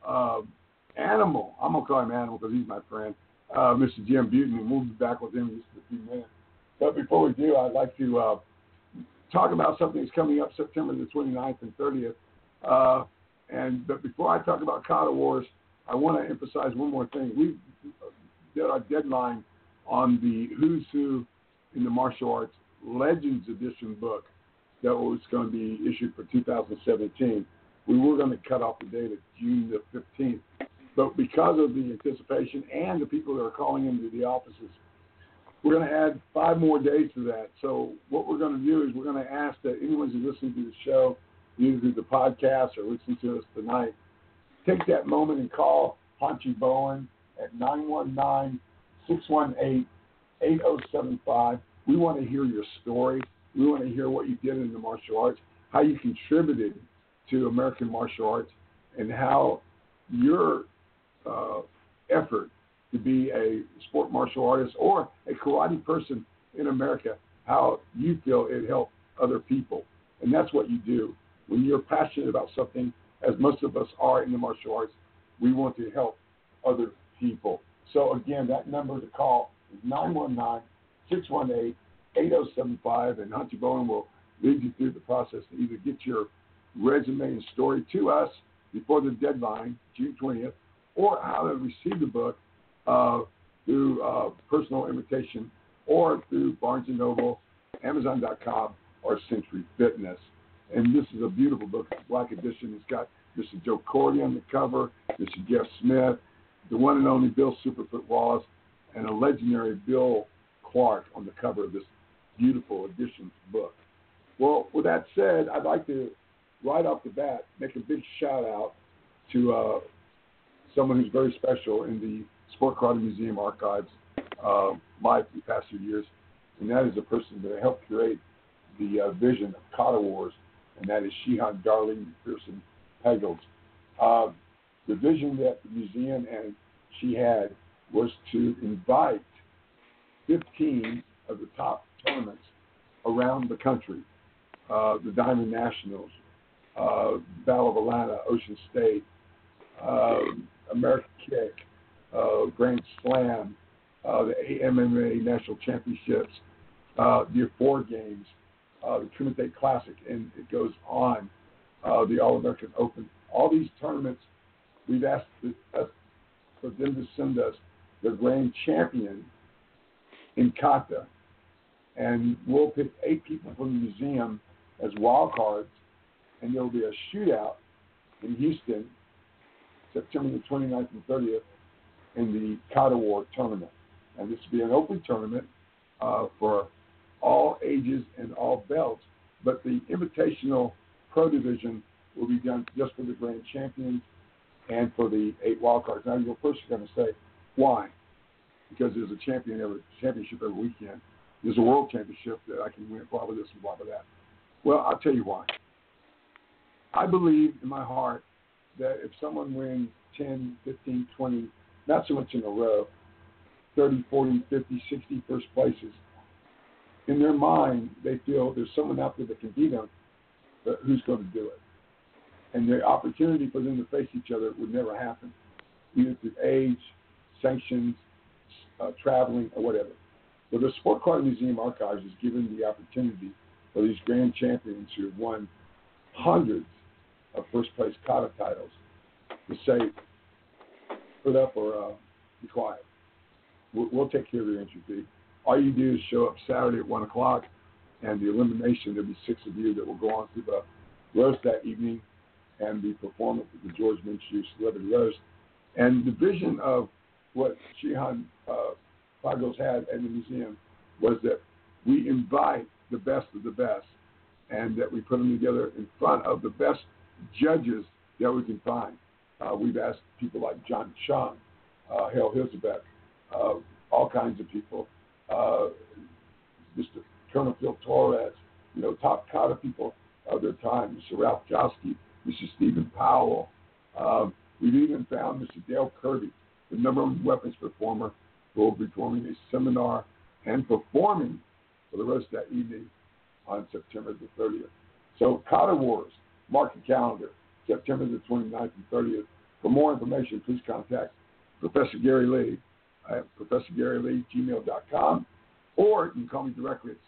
Animal. I'm going to call him Animal because he's my friend, Mr. Jim Buten, and we'll be back with him in just a few minutes. But before we do, I'd like to talk about something that's coming up September the 29th and 30th. But before I talk about Kata Wars, I want to emphasize one more thing. We did our deadline on the Who's Who in the Martial Arts Legends Edition book that was going to be issued for 2017. We were going to cut off the date of June the 15th. But because of the anticipation and the people that are calling into the offices, we're going to add 5 more days to that. So what we're going to do is we're going to ask that anyone who's listening to the show, either through the podcast or listening to us tonight, take that moment and call Hanchi Bowen at 919-618-8075. We want to hear your story. We want to hear what you did in the martial arts, how you contributed to American martial arts, and how your effort to be a sport martial artist or a karate person in America, how you feel it helped other people. And that's what you do. When you're passionate about something, as most of us are in the martial arts, we want to help other people. So, again, that number to call is 919-618-8075, and Hanchi Bowen will lead you through the process to either get your resume and story to us before the deadline, June 20th, or how to receive the book through personal invitation or through Barnes & Noble, Amazon.com, or Century Fitness. And this is a beautiful book. It's a black edition. It's got Mr. Joe Cordy on the cover, Mr. Jeff Smith, the one and only Bill Superfoot Wallace, and a legendary Bill Clark on the cover of this beautiful edition book. Well, with that said, I'd like to, right off the bat, make a big shout out to someone who's very special in the Sport Karate Museum archives, the past few years, and that is the person that helped create the vision of Kata Wars, and that is Shihan Darlene Pearson Pagels. The vision that the museum and she had was to invite 15 of the top tournaments around the country, the Diamond Nationals, Battle of Atlanta, Ocean State, American Kick, Grand Slam, the AMMA National Championships, the Four Games, the Trinidad Classic, and it goes on, the All-American Open. All these tournaments, we've asked for them to send us their grand champion in kata, and we'll pick 8 people from the museum as wild cards, and there will be a shootout in Houston, September the 29th and 30th, in the Kata War tournament. And this will be an open tournament for all ages and all belts, but the Invitational Pro Division will be done just for the grand champions and for the 8 wild cards. Now, you're first going to say, why? Because there's a championship every weekend. There's a world championship that I can win, blah, blah, this and blah, blah, that. Well, I'll tell you why. I believe in my heart that if someone wins 10, 15, 20, not so much in a row, 30, 40, 50, 60 first places, in their mind, they feel there's someone out there that can beat them, but who's going to do it? And the opportunity for them to face each other would never happen, either through age, sanctions, traveling, or whatever. But the Sport Karate Museum Archives is given the opportunity for these grand champions who have won hundreds of first-place kata titles to say, put up or be quiet. We'll take care of your entry fee. All you do is show up Saturday at 1 o'clock, and the elimination, there'll be 6 of you that will go on to the roast that evening and be performing at the George Minshew Celebrity Roast. And the vision of what Shihan Pagels had in the museum was that we invite the best of the best, and that we put them together in front of the best judges that we can find. We've asked people like John Chung, Hale Hilzebeck, all kinds of people, Mr. Colonel Phil Torres, top kata people of their time, Mr. Ralph Josky, Mr. Stephen Powell. We've even found Mr. Dale Kirby, the #1 weapons performer, who will be performing a seminar and performing for the roast that evening on September the 30th. So Kata Wars, mark the calendar, September the 29th and 30th. For more information, please contact Professor Gary Lee at ProfessorGaryLee@gmail.com, or you can call me directly at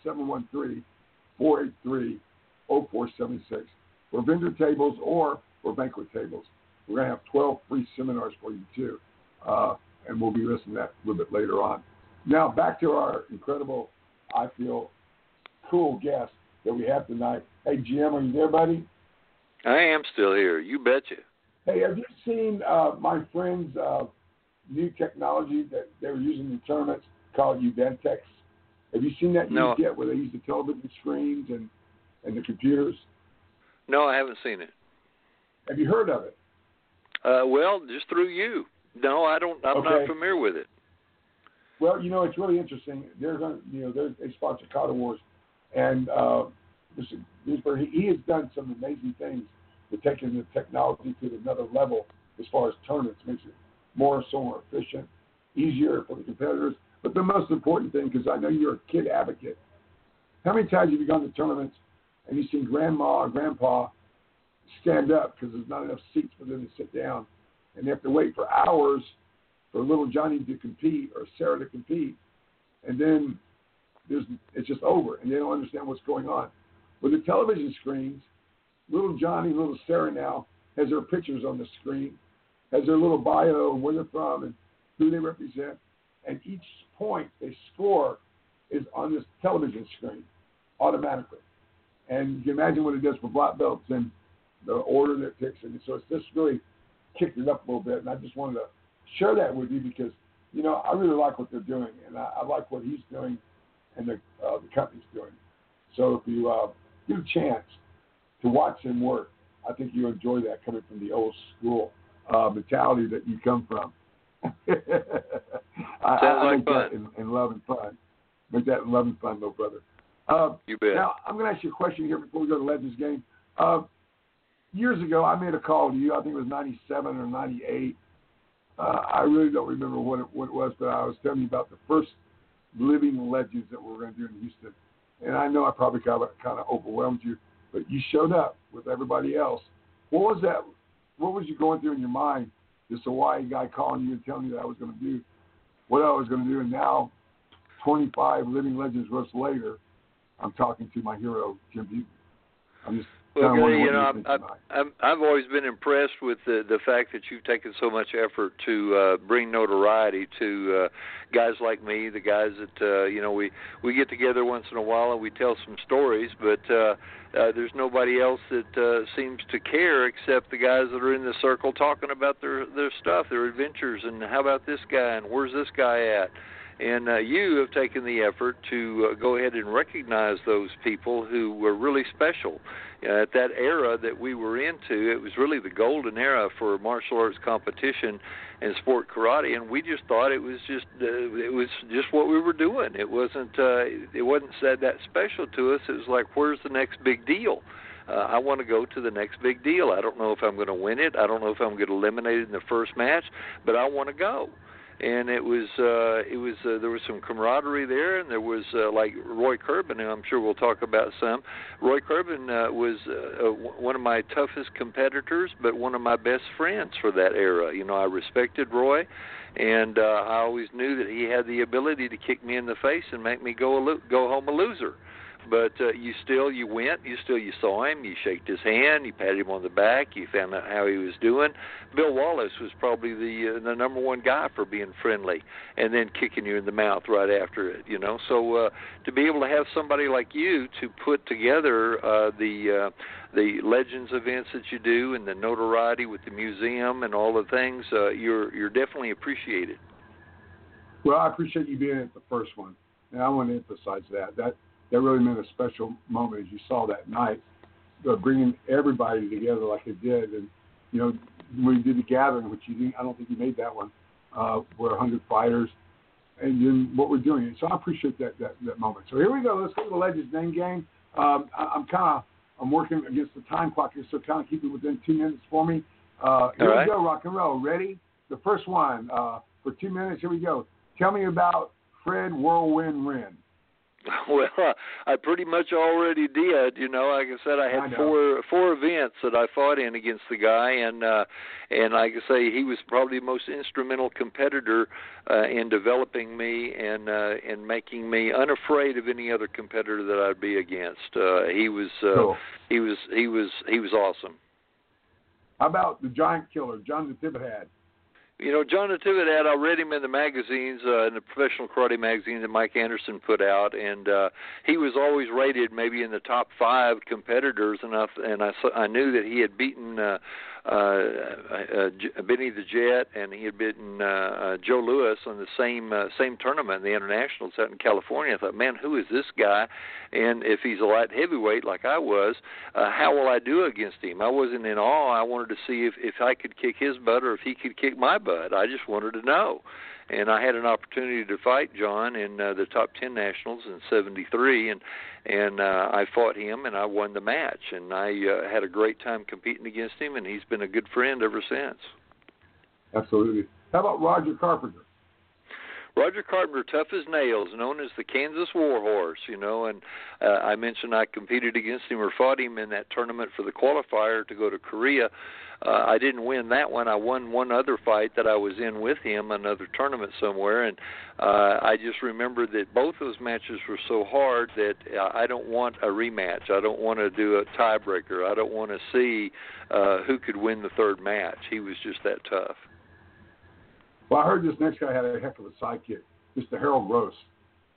713-483-0476 for vendor tables or for banquet tables. We're going to have 12 free seminars for you, too, and we'll be listening to that a little bit later on. Now, back to our incredible, I feel, cool guest that we have tonight. Hey, Jim, are you there, buddy? I am still here. You betcha. Hey, have you seen my friend's new technology that they were using in tournaments called Uventex? Have you seen that used yet, where they use the television screens and the computers? No, I haven't seen it. Have you heard of it? Well, just through you. No, I don't. I'm not familiar with it. Well, it's really interesting. They're going, they sponsor Kata Wars, and Mr. Ginsberg, he has done some amazing things with taking the technology to another level as far as tournaments. Makes it more efficient, easier for the competitors. But the most important thing, because I know you're a kid advocate, how many times have you gone to tournaments and you've seen grandma or grandpa stand up because there's not enough seats for them to sit down, and they have to wait for hours for little Johnny to compete or Sarah to compete, and then it's just over, and they don't understand what's going on. With the television screens, little Johnny, little Sarah now has their pictures on the screen, has their little bio and where they're from and who they represent, and each point they score is on this television screen automatically. And you can imagine what it does for black belts and the order that it takes. And so it's just really kicked it up a little bit. And I just wanted to share that with you because, you know, I really like what they're doing. And I like what he's doing and the company's doing. So if you get a chance to watch him work, I think you'll enjoy that coming from the old school mentality that you come from. I like make that in love and fun. Make that in love and fun, little brother. You bet. Now, I'm going to ask you a question here before we go to Legends game. Years ago, I made a call to you. I think it was 97 or 98. I really don't remember what it was, but I was telling you about the first living legends that we were going to do in Houston. And I know I probably kind of overwhelmed you, but you showed up with everybody else. What was that? What was you going through in your mind? This Hawaii guy calling you and telling you that I was going to do what I was going to do, and now, 25 living legends years later, I'm talking to my hero, Jim Buten. I'm just well, Gary, you know, I've always been impressed with the fact that you've taken so much effort to bring notoriety to guys like me, the guys that you know, we get together once in a while and we tell some stories, but there's nobody else that seems to care except the guys that are in the circle talking about their stuff, their adventures, and how about this guy and where's this guy at. And you have taken the effort to go ahead and recognize those people who were really special. At that era that we were into, it was really the golden era for martial arts competition and sport karate, and we just thought it was just what we were doing. It wasn't said that special to us. It was like, where's the next big deal? I want to go to the next big deal. I don't know if I'm going to win it. I don't know if I'm going to get eliminated in the first match, but I want to go. And there was some camaraderie there, and there was like Roy Corbin, and I'm sure we'll talk about some. Roy Corbin was one of my toughest competitors, but one of my best friends for that era. You know, I respected Roy, and I always knew that he had the ability to kick me in the face and make me go home a loser. But you went, you saw him, you shaked his hand, you patted him on the back, you found out how he was doing. Bill Wallace was probably the number one guy for being friendly and then kicking you in the mouth right after it, you know. So to be able to have somebody like you to put together the Legends events that you do and the notoriety with the museum and all the things, you're definitely appreciated. Well, I appreciate you being at the first one, and I want to emphasize that really meant a special moment as you saw that night, bringing everybody together like it did. And, you know, when you did the gathering, which you didn't, I don't think you made that one, where 100 fighters, and then what we're doing. So I appreciate that moment. So here we go. Let's go to the Legends name game. I'm working against the time clock here, so kind of keep it within 2 minutes for me. Here we go, rock and roll. Ready? The first one for 2 minutes. Here we go. Tell me about Fred Whirlwind Wren. Well, I pretty much already did. You know, like I said, I had four events that I fought in against the guy, and like I say, he was probably the most instrumental competitor in developing me and making me unafraid of any other competitor that I'd be against. He was cool. He was awesome. How about the Giant Killer, John Natividad? You know, John Natividad, I read him in the magazines, in the professional karate magazine that Mike Anderson put out, and he was always rated maybe in the top 5 competitors, and I knew that he had beaten Benny the Jet, and he had beaten Joe Louis on the same tournament, the Internationals out in California. I thought, man, who is this guy? And if he's a light heavyweight like I was, how will I do against him? I wasn't in awe. I wanted to see if I could kick his butt or if he could kick my butt. I just wanted to know. And I had an opportunity to fight John in the top 10 nationals in '73, and I fought him and I won the match. And I had a great time competing against him, and he's been a good friend ever since. Absolutely. How about Roger Carpenter? Roger Carpenter, tough as nails, known as the Kansas Warhorse, you know, and I mentioned I competed against him or fought him in that tournament for the qualifier to go to Korea. I didn't win that one. I won one other fight that I was in with him, another tournament somewhere, and I just remember that both those matches were so hard that I don't want a rematch. I don't want to do a tiebreaker. I don't want to see who could win the third match. He was just that tough. Well, I heard this next guy had a heck of a sidekick, Mr. Harold Gross.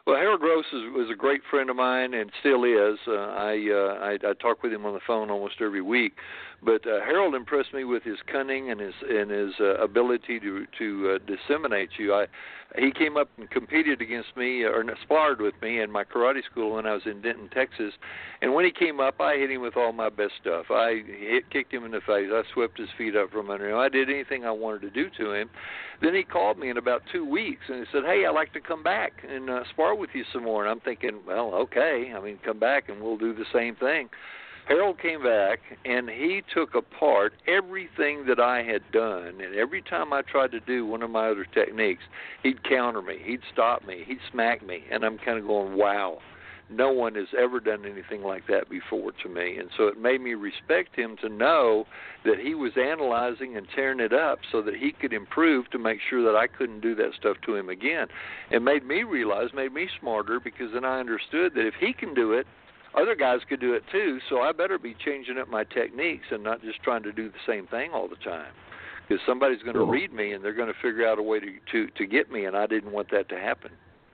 Well, Harold Gross was a great friend of mine and still is. I talk with him on the phone almost every week. But Harold impressed me with his cunning and his ability to disseminate you. He came up and competed against me, or sparred with me in my karate school when I was in Denton, Texas. And when he came up, I hit him with all my best stuff. I kicked him in the face. I swept his feet up from under him. I did anything I wanted to do to him. Then he called me in about 2 weeks, and he said, hey, I'd like to come back and spar with you some more. And I'm thinking, well, okay. I mean, come back and we'll do the same thing. Harold came back, and he took apart everything that I had done, and every time I tried to do one of my other techniques, he'd counter me, he'd stop me, he'd smack me, and I'm kind of going, wow, no one has ever done anything like that before to me. And so it made me respect him to know that he was analyzing and tearing it up so that he could improve to make sure that I couldn't do that stuff to him again. It made me realize, made me smarter, because then I understood that if he can do it, other guys could do it too, so I better be changing up my techniques and not just trying to do the same thing all the time. Because somebody's going to read me and they're going to figure out a way to get me, and I didn't want that to happen.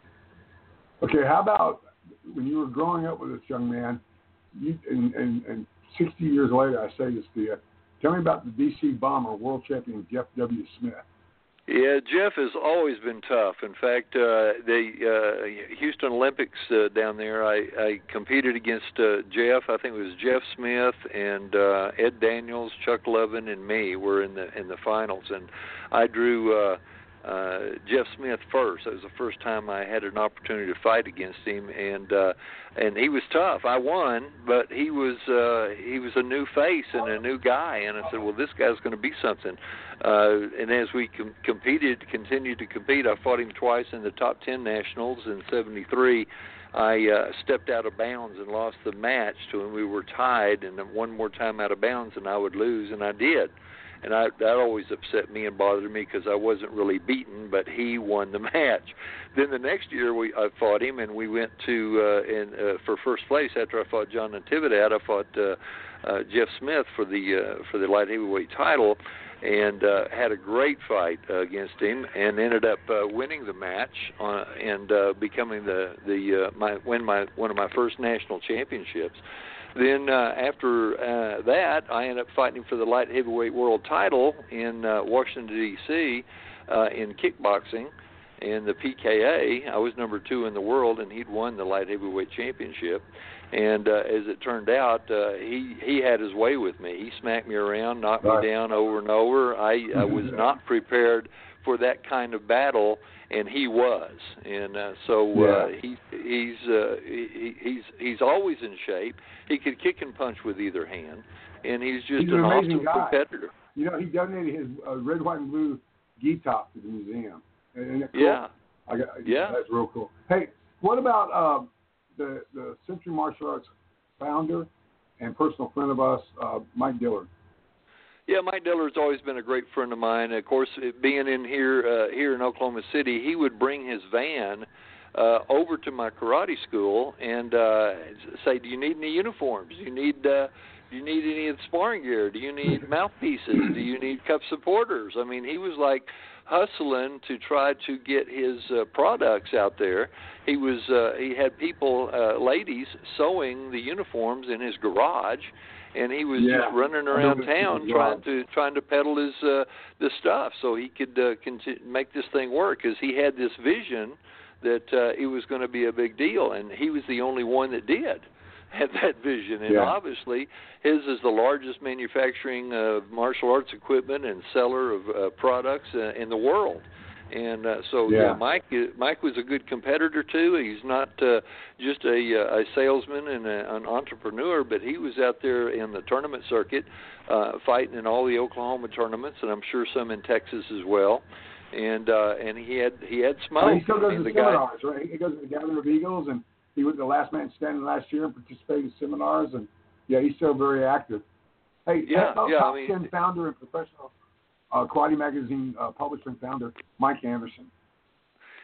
Okay, how about when you were growing up with this young man, and 60 years later, I say this to you, tell me about the D.C. Bomber world champion Jeff W. Smith. Yeah, Jeff has always been tough. In fact, the Houston Olympics down there, I competed against Jeff. I think it was Jeff Smith and Ed Daniels, Chuck Lovin, and me were in the finals, and I drew Jeff Smith first. That was the first time I had an opportunity to fight against him, and he was tough. I won, but he was a new face and a new guy, and I said, well, this guy's going to be something. And as we continued to compete, I fought him twice in the top 10 nationals. In '73, I stepped out of bounds and lost the match to him. We were tied, and one more time out of bounds, and I would lose, and I did. And that always upset me and bothered me because I wasn't really beaten, but he won the match. Then the next year I fought him, and we went to for first place after I fought John Natividad. I fought Jeff Smith for the light heavyweight title, and had a great fight against him, and ended up winning the match and becoming one of my first national championships. Then after that, I ended up fighting him for the light heavyweight world title in Washington, D.C. In kickboxing. In the PKA, I was number 2 in the world, and he'd won the light heavyweight championship. And as it turned out, he had his way with me. He smacked me around, knocked me down over and over. I was not prepared for that kind of battle, and he was. And he's always in shape. He could kick and punch with either hand, and he's just an awesome competitor. You know, he donated his red, white, and blue gi top to the museum. Isn't that cool? Yeah. That's real cool. Hey, what about the Century Martial Arts founder and personal friend of us, Mike Dillard? Yeah, Mike Dillard's always been a great friend of mine. Of course, being in here in Oklahoma City, he would bring his van over to my karate school and say, "Do you need any uniforms? Do you need any of the sparring gear? Do you need mouthpieces? Do you need cup supporters?" I mean, he was like hustling to try to get his products out there. He had people, ladies, sewing the uniforms in his garage. And he was just running around town trying to peddle his the stuff so he could make this thing work, because he had this vision that it was going to be a big deal, and he was the only one that did have that vision. And obviously, his is the largest manufacturing martial arts equipment and seller of products in the world. And Mike was a good competitor too. He's not just a salesman and an entrepreneur, but he was out there in the tournament circuit, fighting in all the Oklahoma tournaments, and I'm sure some in Texas as well. And he had smoke. Well, he still goes to seminars, right? He goes to the Gathering of Eagles, and he was the last man standing last year and participated in seminars, and he's still very active. Hey, top 10 founder and professional Karate Magazine publisher and founder, Mike Anderson.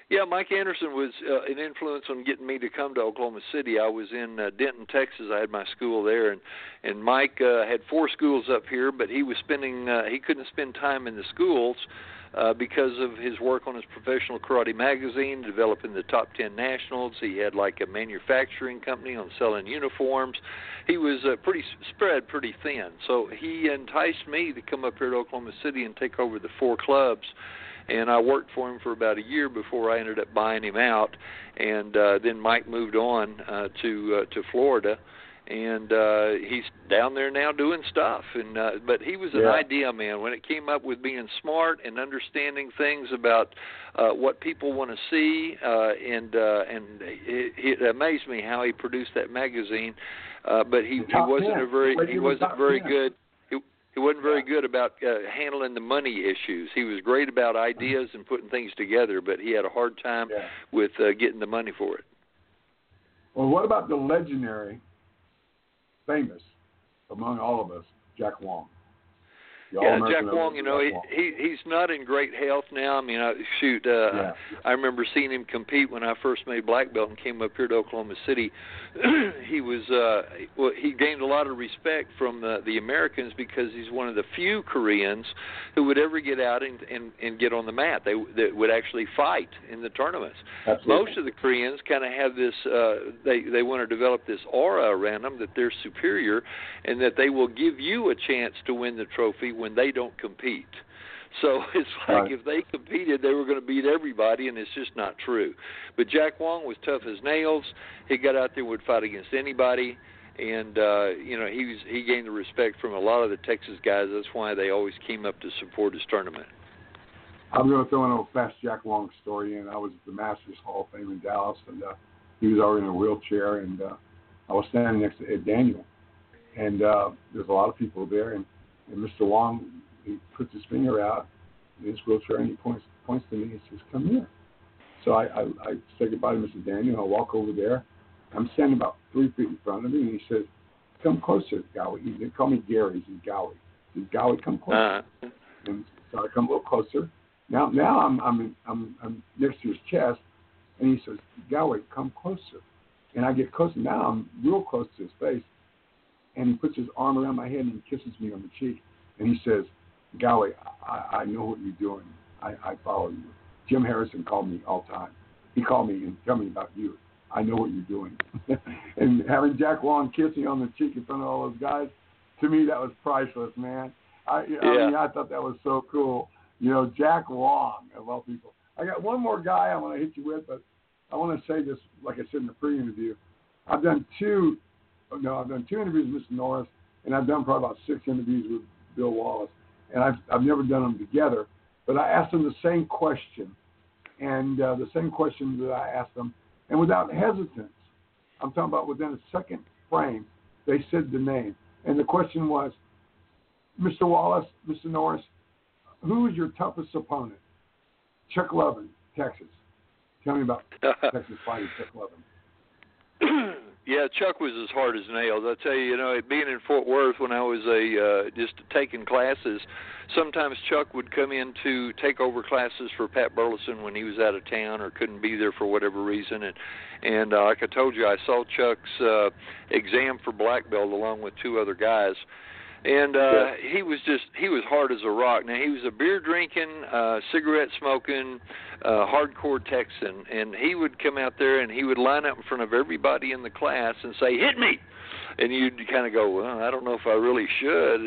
Yeah, Mike Anderson was an influence on getting me to come to Oklahoma City. I was in Denton, Texas. I had my school there, and Mike had 4 schools up here, but he was he couldn't spend time in the schools because of his work on his professional karate magazine, developing the top 10 nationals. He had like a manufacturing company on selling uniforms. He was spread pretty thin. So he enticed me to come up here to Oklahoma City and take over the 4 clubs. And I worked for him for about a year before I ended up buying him out. And then Mike moved on to Florida, and he's down there now doing stuff. And but he was an idea man when it came up with being smart and understanding things about what people want to see. And it amazed me how he produced that magazine. But he wasn't very good. He wasn't very good about handling the money issues. He was great about ideas and putting things together, but he had a hard time with getting the money for it. Well, what about the legendary, famous, among all of us, Jack Wong? Jack Wong, he's not in great health now. I mean, I remember seeing him compete when I first made black belt and came up here to Oklahoma City. He gained a lot of respect from the Americans because he's one of the few Koreans who would ever get out and get on the mat. They would actually fight in the tournaments. Absolutely. Most of the Koreans kind of have this, they want to develop this aura around them that they're superior and that they will give you a chance to win the trophy when they don't compete. So it's like if they competed, they were going to beat everybody, and it's just not true. But Jack Wong was tough as nails. He got out there and would fight against anybody, and he gained the respect from a lot of the Texas guys. That's why they always came up to support his tournament. I'm going to throw in a fast Jack Wong story in. I was at the Masters Hall of Fame in Dallas, and he was already in a wheelchair, and I was standing next to Ed Daniel, and there's a lot of people there, and Mr. Wong, he puts his finger out in his wheelchair and he points to me and says, "Come here." So I say goodbye to Mr. Daniel. I walk over there. I'm standing about 3 feet in front of him, and he says, "Come closer, Gowie." He didn't call me Gary. He said, "Gowie." He said, "Gowie, come closer." And so I come a little closer. Now I'm next to his chest, and he says, "Gowie, come closer." And I get closer. Now I'm real close to his face. And he puts his arm around my head and he kisses me on the cheek. And he says, "Gowie, I know what you're doing. I follow you. Jim Harrison called me all the time. He called me and tell me about you. I know what you're doing." And having Jack Wong kissing on the cheek in front of all those guys, to me, that was priceless, man. I mean, I thought that was so cool. Jack Wong, of all people. I got one more guy I want to hit you with, but I want to say this, like I said in the pre-interview. I've done two interviews with Mr. Norris, and I've done probably about 6 interviews with Bill Wallace, and I've never done them together. But I asked them the same question, and the same question that I asked them, and without hesitance, I'm talking about within a second frame, they said the name. And the question was, Mr. Wallace, Mr. Norris, who is your toughest opponent? Chuck Lovin, Texas. Tell me about Texas fighting Chuck Lovin. Yeah, Chuck was as hard as nails. I tell you, being in Fort Worth when I was just taking classes, sometimes Chuck would come in to take over classes for Pat Burleson when he was out of town or couldn't be there for whatever reason. And like I told you, I saw Chuck's exam for black belt along with 2 other guys. And he was hard as a rock. Now, he was a beer drinking, cigarette smoking, hardcore Texan, and he would come out there and he would line up in front of everybody in the class and say, "Hit me!" And you'd kind of go, "Well, I don't know if I really should.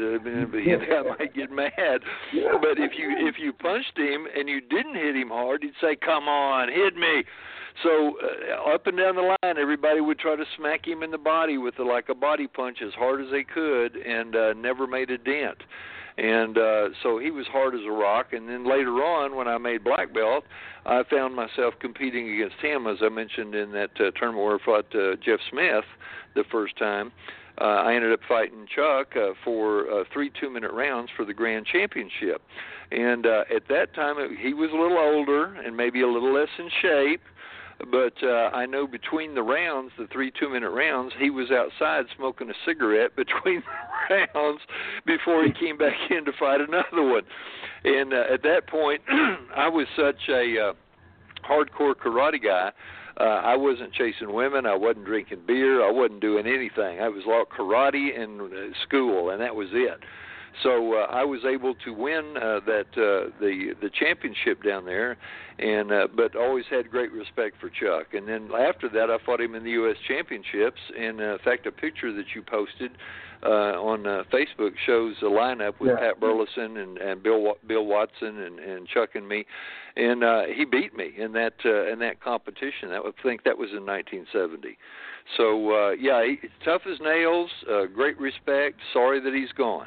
I might get mad." But if you punched him and you didn't hit him hard, he'd say, "Come on, hit me." So up and down the line, everybody would try to smack him in the body with like a body punch as hard as they could, and never made a dent. And so he was hard as a rock. And then later on, when I made black belt, I found myself competing against him, as I mentioned in that tournament where I fought Jeff Smith the first time. I ended up fighting Chuck for 3 2-minute rounds for the Grand Championship. And at that time, he was a little older and maybe a little less in shape. But I know between the rounds, the 3 2-minute rounds, he was outside smoking a cigarette between the rounds before he came back in to fight another one. And at that point, I was such a hardcore karate guy, I wasn't chasing women. I wasn't drinking beer. I wasn't doing anything. I was like karate and school, and that was it. So I was able to win the championship down there, and but always had great respect for Chuck. And then after that, I fought him in the U.S. Championships. And in fact, a picture that you posted on Facebook shows a lineup with Pat Burleson and Bill Watson and Chuck and me, and he beat me in that competition. I think that was in 1970. So he's tough as nails. Great respect. Sorry that he's gone.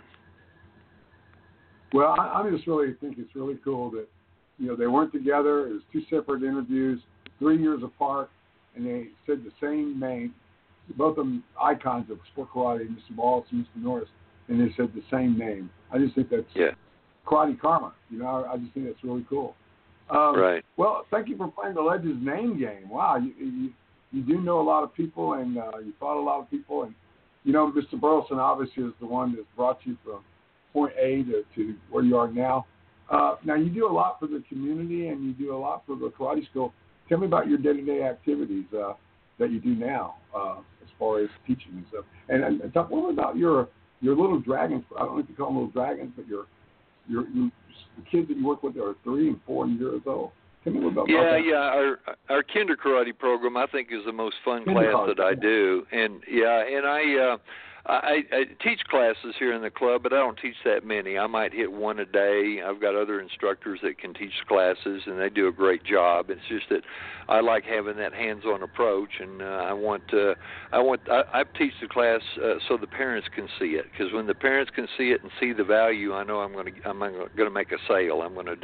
Well, I just really think it's really cool that, they weren't together. It was two separate interviews, 3 years apart, and they said the same name. Both of them icons of sport karate, Mr. Wallace and Mr. Norris, and they said the same name. I just think that's karate karma. I just think that's really cool. Right. Well, thank you for playing the Legends name game. Wow, you do know a lot of people, and you fought a lot of people, and Mr. Burleson obviously is the one that's brought you from point A to where you are now. Now, you do a lot for the community, and you do a lot for the karate school. Tell me about your day-to-day activities that you do now as far as teaching and stuff. And talk a little about your little dragons. I don't know if you call them little dragons, but the kids that you work with that are 3 and 4 years old. Tell me a little about that. Yeah. Our kinder karate program, I think, is the most fun class that I do. And I teach classes here in the club, but I don't teach that many. I might hit one a day. I've got other instructors that can teach classes, and they do a great job. It's just that I like having that hands-on approach, and I teach the class so the parents can see it. Because when the parents can see it and see the value, I know I'm going to make a sale. I'm going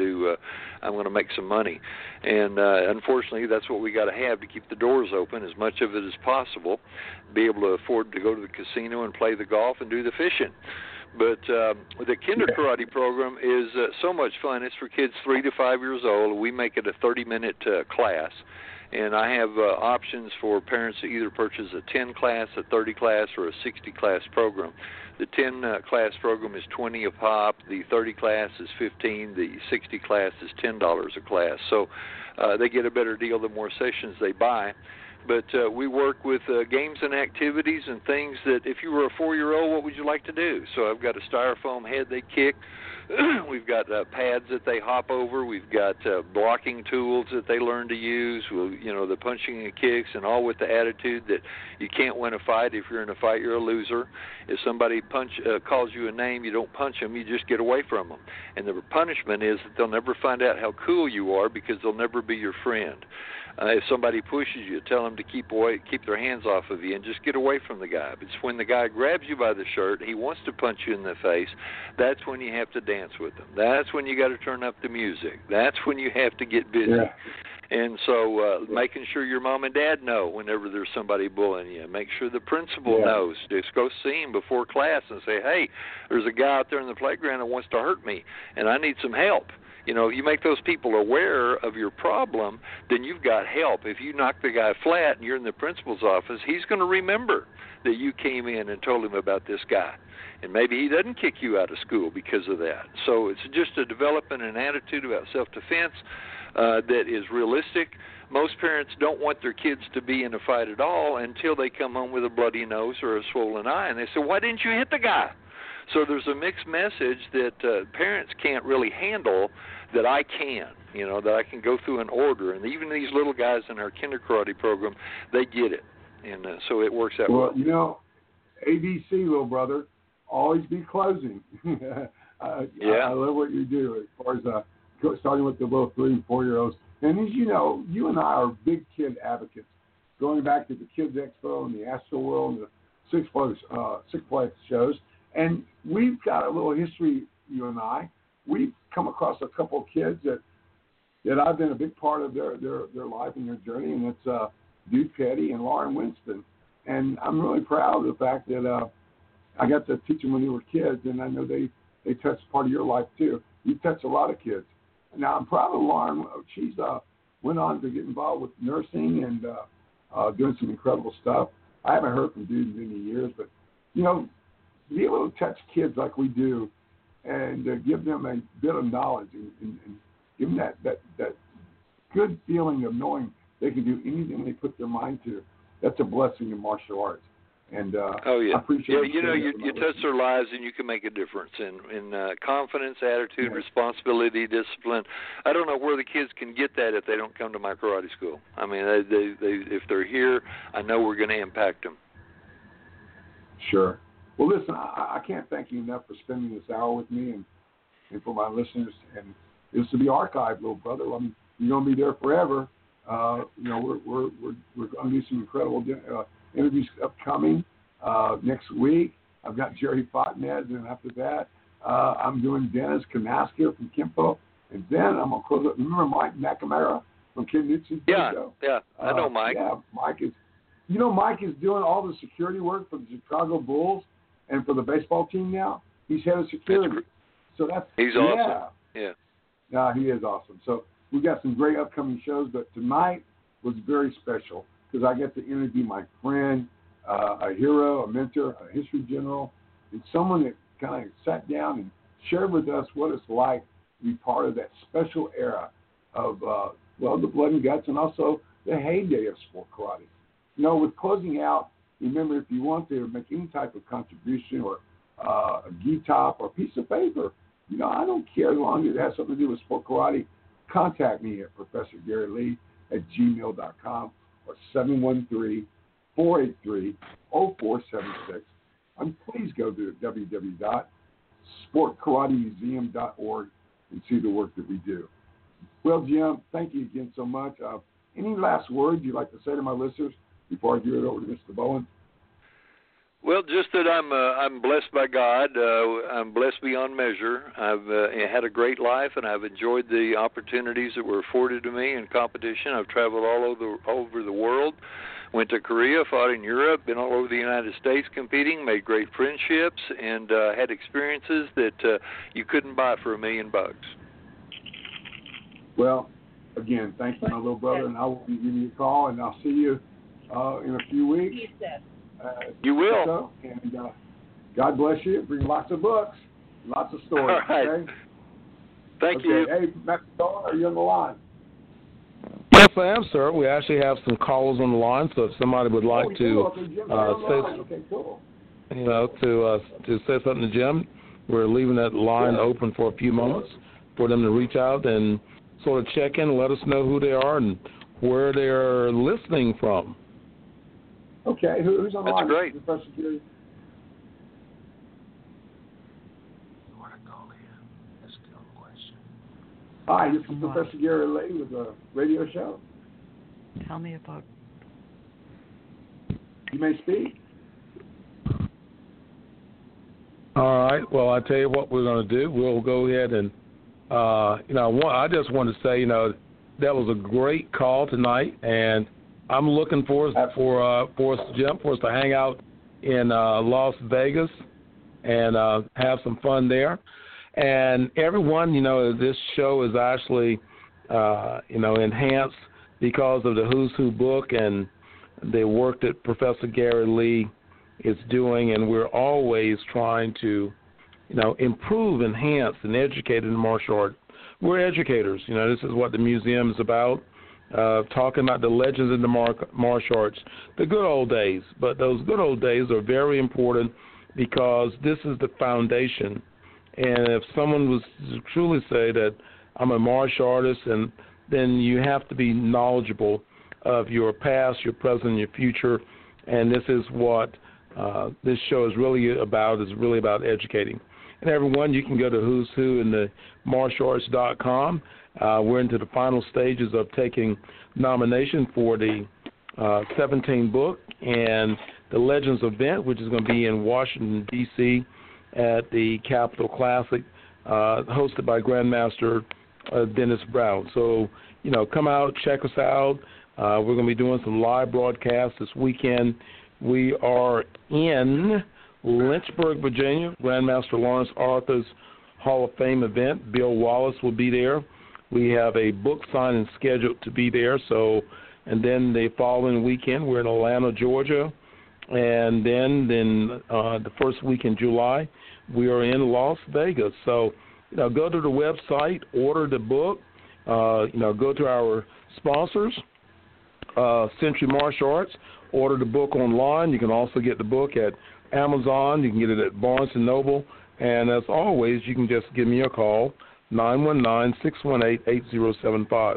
to make some money, and unfortunately, that's what we got to have to keep the doors open as much of it as possible. Be able to afford to go to the casino and play the golf and do the fishing. But the kinder karate program is so much fun. It's for kids 3 to 5 years old. We make it a 30-minute class. And I have options for parents to either purchase a 10-class, a 30-class, or a 60-class program. The 10-class program is $20 a pop. The 30-class is $15. The 60-class is $10 a class. So they get a better deal the more sessions they buy. But we work with games and activities and things that if you were a 4-year-old, what would you like to do? So I've got a styrofoam head they kick. We've got pads that they hop over. We've got blocking tools that they learn to use, the punching and kicks, and all with the attitude that you can't win a fight. If you're in a fight, you're a loser. If somebody calls you a name, you don't punch them. You just get away from them. And the punishment is that they'll never find out how cool you are because they'll never be your friend. If somebody pushes you, tell them to keep their hands off of you and just get away from the guy. But it's when the guy grabs you by the shirt, he wants to punch you in the face, that's when you have to dance with him. That's when you got to turn up the music. That's when you have to get busy. Yeah. And so making sure your mom and dad know whenever there's somebody bullying you. Make sure the principal knows. Just go see him before class and say, hey, there's a guy out there in the playground that wants to hurt me, and I need some help. You make those people aware of your problem, then you've got help. If you knock the guy flat and you're in the principal's office, he's going to remember that you came in and told him about this guy. And maybe he doesn't kick you out of school because of that. So it's just a development an attitude about self-defense that is realistic. Most parents don't want their kids to be in a fight at all until they come home with a bloody nose or a swollen eye. And they say, why didn't you hit the guy? So there's a mixed message that parents can't really handle that I can, that I can go through an order. And even these little guys in our kinder karate program, they get it. And so it works out well. ABC, little brother, always be closing. I love what you do as far as starting with the little 3 and 4-year-olds. And as you know, you and I are big kid advocates. Going back to the Kids Expo and the Astro World and the Six Flags shows. And we've got a little history, you and I. We've come across a couple of kids that I've been a big part of their life and their journey, and it's Duke Petty and Lauren Winston. And I'm really proud of the fact that I got to teach them when they were kids, and I know they touched part of your life too. You touched a lot of kids. Now, I'm proud of Lauren. She's went on to get involved with nursing and doing some incredible stuff. I haven't heard from Duke in many years, but, to be able to touch kids like we do and give them a bit of knowledge and give them that good feeling of knowing they can do anything they put their mind to. That's a blessing in martial arts. And I appreciate you touch their lives and you can make a difference in confidence, attitude, responsibility, discipline. I don't know where the kids can get that if they don't come to my karate school. I mean, they if they're here, I know we're going to impact them. Sure. Well, listen, I can't thank you enough for spending this hour with me and for my listeners. And this will be archived, little brother. I mean, you're going to be there forever. You know, we're going to do some incredible interviews upcoming next week. I've got Jerry Fontenez, and after that, I'm doing Dennis Kanasker from Kimpo, and then I'm going to close up. Remember Mike McNamara from Ken Newton's show? Yeah, I know Mike. Yeah, Mike is doing all the security work for the Chicago Bulls and for the baseball team now. He's head of security. He's awesome. Yeah. No, he is awesome. So we've got some great upcoming shows, but tonight was very special because I get to interview my friend, a hero, a mentor, a history general, and someone that kind of sat down and shared with us what it's like to be part of that special era of, the blood and guts and also the heyday of sport karate. You know, with closing out, remember, if you want to make any type of contribution or a gi top or a piece of paper, you know, I don't care as long as it has something to do with sport karate, contact me at ProfessorGaryLee@gmail.com or 713-483-0476. And please go to www.sportkaratemuseum.org and see the work that we do. Well, Jim, thank you again so much. Any last words you'd like to say to my listeners before I give it over to Mr. Bowen? Well, just that I'm blessed by God. I'm blessed beyond measure. I've had a great life, and I've enjoyed the opportunities that were afforded to me in competition. I've traveled all over the world, went to Korea, fought in Europe, been all over the United States competing, made great friendships, and had experiences that you couldn't buy for $1 million. Well, again, thank you, my little brother, and I will be giving you a call, and I'll see you in a few weeks. You will. And God bless you. Bring lots of books, lots of stories. All right. Okay? Thank you. Hey, Matt Stone, are you on the line? Yes, I am, sir. We actually have some callers on the line, so if somebody would like to say something to Jim, we're leaving that line open for a few moments for them to reach out and sort of check in and let us know who they are and where they're listening from. Okay, who's on the line? That's great. Professor Gary. You want to call in? That's a good question. Hi, this is Professor Gary Lee with a radio show. Tell me about. You may speak. All right. Well, I tell you what we're going to do. We'll go ahead and, I just want to say, that was a great call tonight, and I'm looking for us to hang out in Las Vegas and have some fun there. And everyone, this show is actually, enhanced because of the Who's Who book and the work that Professor Gary Lee is doing. And we're always trying to, improve, enhance, and educate in martial art. We're educators. This is what the museum is about. Talking about the legends in the martial arts, the good old days. But those good old days are very important because this is the foundation. And if someone was to truly say that I'm a martial artist, and then you have to be knowledgeable of your past, your present, and your future. And this is what this show is really about educating. And everyone, you can go to Who's Who in the martialarts.com. We're into the final stages of taking nomination for the 17 book and the Legends event, which is going to be in Washington, D.C. at the Capitol Classic, hosted by Grandmaster Dennis Brown. So, come out, check us out. We're going to be doing some live broadcasts this weekend. We are in Lynchburg, Virginia, Grandmaster Lawrence Arthur's Hall of Fame event. Bill Wallace will be there. We have a book signing scheduled to be there. And then the following weekend, we're in Atlanta, Georgia. And then the first week in July, we are in Las Vegas. So, go to the website, order the book, go to our sponsors, Century Martial Arts. Order the book online. You can also get the book at Amazon. You can get it at Barnes & Noble. And as always, you can just give me a call, 919-618-8075.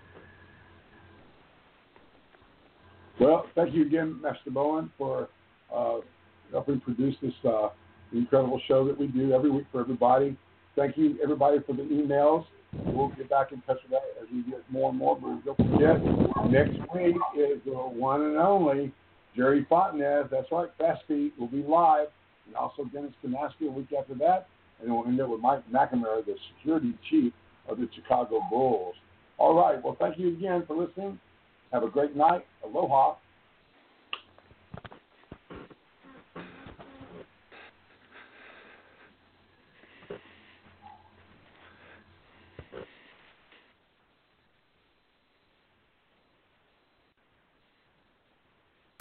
Well, thank you again, Master Bowen, for helping produce this incredible show that we do every week for everybody. Thank you, everybody, for the emails. We'll get back in touch with that as we get more and more. But don't forget, next week is the one and only Jerry Fontenez. That's right, Fast Feet will be live. And also Dennis Kanaski a week after that. And then we'll end up with Mike McNamara, the security chief of the Chicago Bulls. All right. Well, thank you again for listening. Have a great night. Aloha.